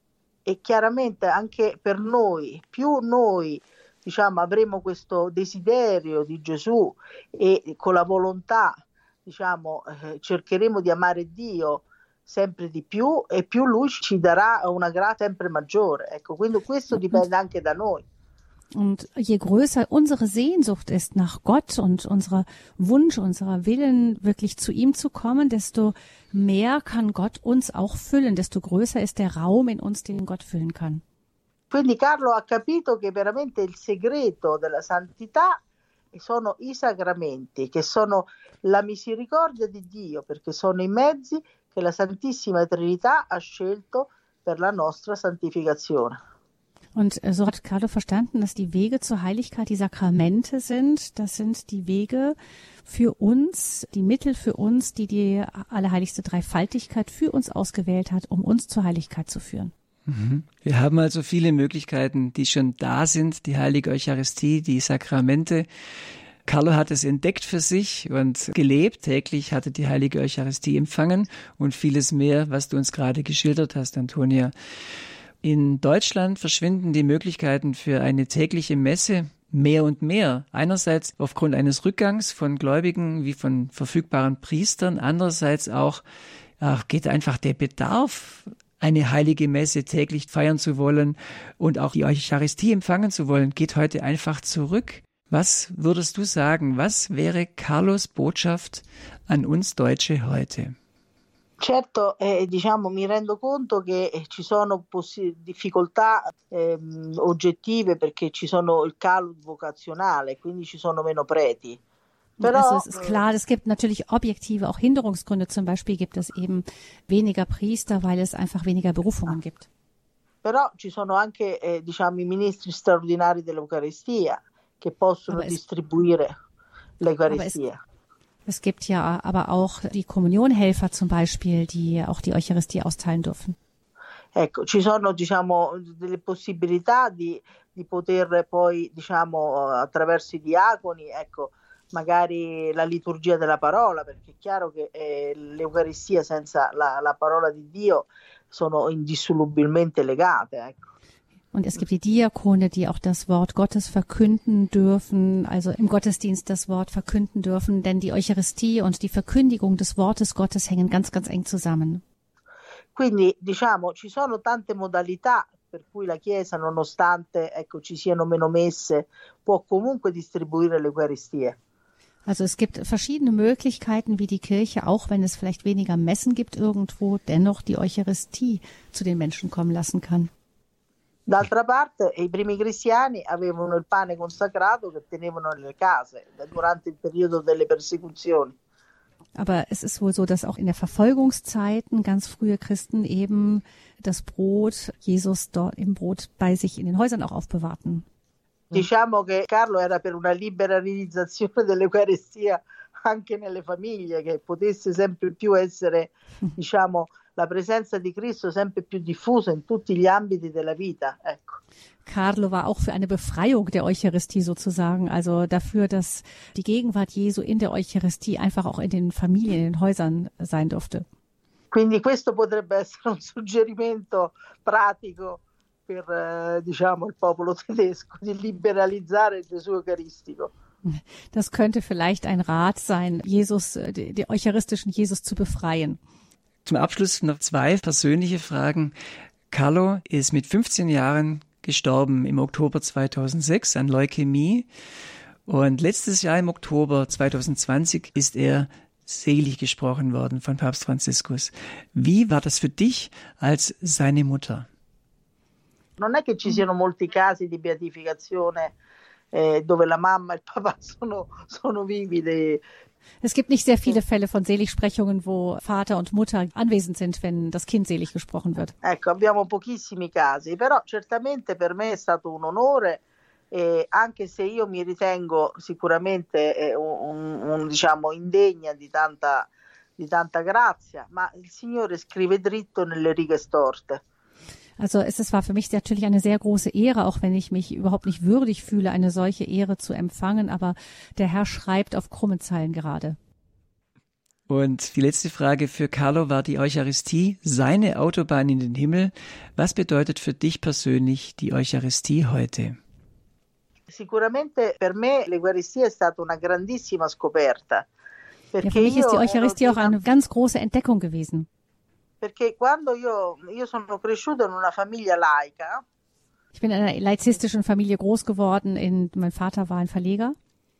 E chiaramente anche per noi, più noi diciamo avremo questo desiderio di Gesù e con la volontà diciamo eh, cercheremo di amare Dio sempre di più e più Lui ci darà una grazia sempre maggiore. Ecco, quindi questo dipende anche da noi. Und je größer unsere Sehnsucht ist nach Gott und unser Wunsch, unser Willen, wirklich zu ihm zu kommen, desto mehr kann Gott uns auch füllen, desto größer ist der Raum in uns, den Gott füllen kann. Quindi Carlo ha capito che veramente il segreto della santità sono i sacramenti, che sono la misericordia di Dio, perché sono i mezzi che la Santissima Trinità ha scelto per la nostra santificazione. Und so hat Carlo verstanden, dass die Wege zur Heiligkeit die Sakramente sind. Das sind die Wege für uns, die Mittel für uns, die die allerheiligste Dreifaltigkeit für uns ausgewählt hat, um uns zur Heiligkeit zu führen. Wir haben also viele Möglichkeiten, die schon da sind, die Heilige Eucharistie, die Sakramente. Carlo hat es entdeckt für sich und gelebt. Täglich hatte die Heilige Eucharistie empfangen und vieles mehr, was du uns gerade geschildert hast, Antonia. In Deutschland verschwinden die Möglichkeiten für eine tägliche Messe mehr und mehr. Einerseits aufgrund eines Rückgangs von Gläubigen wie von verfügbaren Priestern, andererseits auch ach, geht einfach der Bedarf, eine heilige Messe täglich feiern zu wollen und auch die Eucharistie empfangen zu wollen, geht heute einfach zurück. Was würdest du sagen, was wäre Carlos Botschaft an uns Deutsche heute? Certo, eh, diciamo, mi rendo conto che ci sono possi- difficoltà eh, oggettive perché ci sono il calo vocazionale, quindi ci sono meno preti. Però, also es ist klar, es gibt natürlich objektive auch Hinderungsgründe. Zum Beispiel gibt es eben weniger Priester, weil es einfach weniger Berufungen gibt. Però ci sono anche eh, diciamo, i ministri straordinari dell'Eucaristia che possono es, distribuire l'Eucaristia. Es gibt ja aber auch die Kommunionhelfer zum Beispiel, die auch die Eucharistie austeilen dürfen. Ecco, ci sono diciamo delle possibilità di, di poter poi diciamo attraverso i diaconi, ecco, magari la liturgia della parola, perché è chiaro che eh, l'Eucaristia senza la, la parola di Dio sono indissolubilmente legate, ecco. Und es gibt die Diakone, die auch das Wort Gottes verkünden dürfen, also im Gottesdienst das Wort verkünden dürfen, denn die Eucharistie und die Verkündigung des Wortes Gottes hängen ganz, ganz eng zusammen. Quindi diciamo ci sono tante modalità per cui la Chiesa, nonostante ecco ci siano meno messe, può comunque distribuire l'Eucaristia. Also es gibt verschiedene Möglichkeiten, wie die Kirche, auch wenn es vielleicht weniger Messen gibt irgendwo, dennoch die Eucharistie zu den Menschen kommen lassen kann. D'altra parte, i primi cristiani avevano il pane consacrato che tenevano nelle case durante il periodo delle persecuzioni. Aber es ist wohl so, dass auch in der Verfolgungszeiten ganz frühe Christen eben das Brot, Jesus dort im Brot bei sich in den Häusern auch aufbewahrten. Diciamo che Carlo era per una liberalizzazione dell'Eucaristia anche nelle famiglie, che potesse sempre più essere, diciamo, la presenza di Cristo sempre più diffusa in tutti gli ambiti della vita, ecco. Carlo war auch für eine Befreiung der Eucharistie sozusagen, also dafür, dass die Gegenwart Jesu in der Eucharistie einfach auch in den Familien, in den Häusern sein durfte. Quindi questo potrebbe essere un suggerimento pratico per eh, diciamo il popolo tedesco di liberalizzare il Gesù Eucharistico. Das könnte vielleicht ein Rat sein, Jesus, den eucharistischen Jesus zu befreien. Zum Abschluss noch zwei persönliche Fragen. Carlo ist mit fünfzehn Jahren gestorben im Oktober zweitausendsechs an Leukämie und letztes Jahr im Oktober zweitausendzwanzig ist er selig gesprochen worden von Papst Franziskus. Wie war das für dich als seine Mutter? Non è che ci siano molti casi di beatificazione eh, dove la mamma e il papà sono, sono vivi. De... Es gibt nicht sehr viele Fälle von Seligsprechungen, wo Vater und Mutter anwesend sind, wenn das Kind selig gesprochen wird. Ecco, abbiamo pochissimi casi, però certamente per me è stato un onore E anche se io mi ritengo sicuramente eh, un, un, diciamo, indegna di tanta, di tanta grazia, ma il Signore scrive dritto nelle righe storte. Also es, es war für mich natürlich eine sehr große Ehre, auch wenn ich mich überhaupt nicht würdig fühle, eine solche Ehre zu empfangen, aber der Herr schreibt auf krummen Zeilen gerade. Und die letzte Frage für Carlo: War die Eucharistie seine Autobahn in den Himmel? Was bedeutet für dich persönlich die Eucharistie heute? Sicuramente per me l'Eucaristia è stata una grandissima scoperta. Ja, für mich ist die Eucharistie auch eine ganz große Entdeckung gewesen. Perché quando io, io sono cresciuto in una famiglia laica. Ich bin in einer laizistischen Familie groß geworden. In, mein Vater war ein Verleger.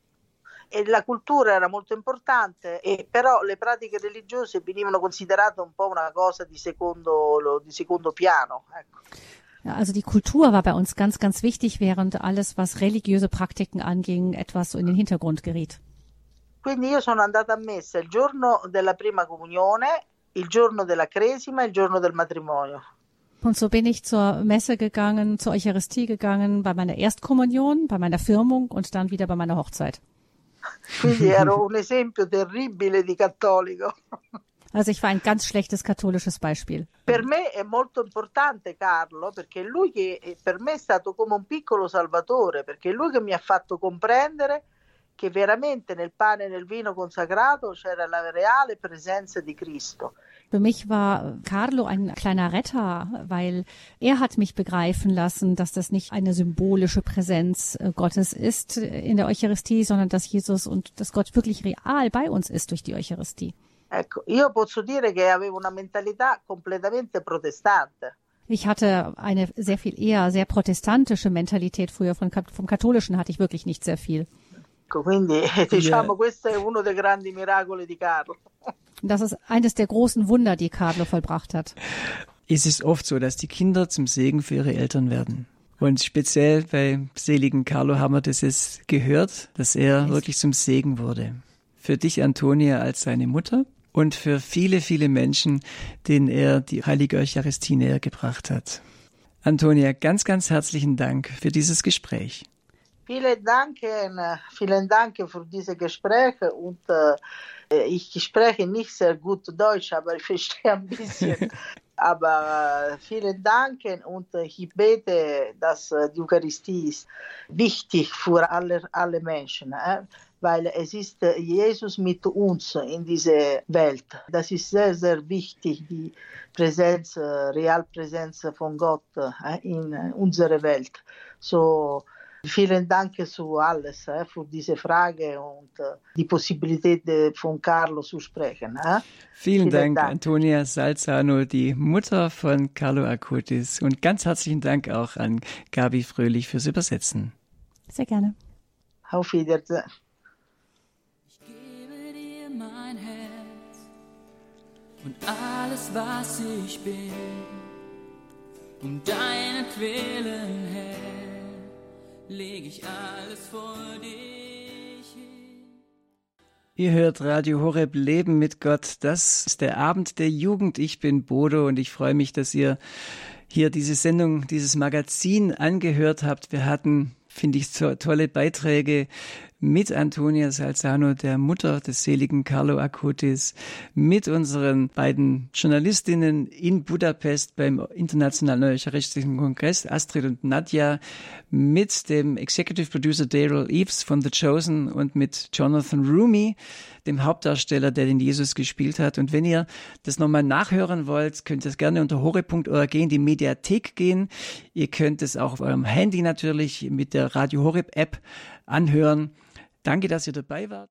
E la cultura era molto importante, e però le pratiche religiose venivano considerate un po' una cosa di secondo, di secondo piano. Ecco. Ja, also die Kultur war bei uns ganz, ganz wichtig, während alles, was religiöse Praktiken anging, etwas so in den Hintergrund geriet. Quindi io sono andata a messa il giorno della prima comunione, il giorno della cresima, il giorno del matrimonio. Und so bin ich zur Messe gegangen, zur Eucharistie gegangen, bei meiner Erstkommunion, bei meiner Firmung und dann wieder bei meiner Hochzeit. Quindi ero un esempio terribile di cattolico. Also ich war ein ganz schlechtes katholisches Beispiel. Per me è molto importante Carlo, perché lui che per me è stato come un piccolo salvatore, perché è lui che mi ha fatto comprendere che veramente nel pane e nel vino consacrato c'era la reale presenza di Cristo. Für mich war Carlo ein kleiner Retter, weil er hat mich begreifen lassen, dass das nicht eine symbolische Präsenz Gottes ist in der Eucharistie, sondern dass Jesus und dass Gott wirklich real bei uns ist durch die Eucharistie. Ecco, io posso dire che avevo una mentalità completamente protestante. Ich hatte eine sehr viel eher sehr protestantische Mentalität früher. Von, vom Katholischen hatte ich wirklich nicht sehr viel. Quindi diciamo questo è uno dei grandi miracoli di Carlo. Das ist eines der großen Wunder, die Carlo vollbracht hat. Es ist oft so, dass die Kinder zum Segen für ihre Eltern werden. Und speziell bei seligen Carlo haben wir das jetzt gehört, dass er wirklich zum Segen wurde. Für dich, Antonia, als seine Mutter und für viele, viele Menschen, denen er die heilige Eucharistie näher gebracht hat. Antonia, ganz, ganz herzlichen Dank für dieses Gespräch. Vielen Dank, vielen Dank für diese Gespräche und äh, ich spreche nicht sehr gut Deutsch, aber ich verstehe ein bisschen. Aber äh, vielen Dank und ich bete, dass die Eucharistie ist wichtig für alle, alle Menschen, äh, weil es ist Jesus mit uns in dieser Welt. Das ist sehr, sehr wichtig, die Präsenz, äh, Realpräsenz von Gott äh, in unserer Welt. So, vielen Dank für alles, äh, für diese Frage und äh, die Possibilität de, von Carlo zu sprechen. Äh. Vielen, vielen Dank, Dank, Antonia Salzano, die Mutter von Carlo Acutis. Und ganz herzlichen Dank auch an Gabi Fröhlich fürs Übersetzen. Sehr gerne. Auf Wiedersehen. Ich gebe dir mein Herz und alles, was ich bin, um deinetwillen, Herr, leg ich alles vor dich hin. Ihr hört Radio Horeb Leben mit Gott. Das ist der Abend der Jugend. Ich bin Bodo und ich freue mich, dass ihr hier diese Sendung, dieses Magazin angehört habt. Wir hatten, finde ich, to- tolle Beiträge mit Antonia Salzano, der Mutter des seligen Carlo Acutis, mit unseren beiden Journalistinnen in Budapest beim Internationalen Eucharistischen Kongress, Astrid und Nadja, mit dem Executive Producer Daryl Eves von The Chosen und mit Jonathan Rumi, dem Hauptdarsteller, der den Jesus gespielt hat. Und wenn ihr das nochmal nachhören wollt, könnt ihr gerne unter horeb punkt org in die Mediathek gehen. Ihr könnt es auch auf eurem Handy natürlich mit der Radio Horeb App anhören. Danke, dass ihr dabei wart.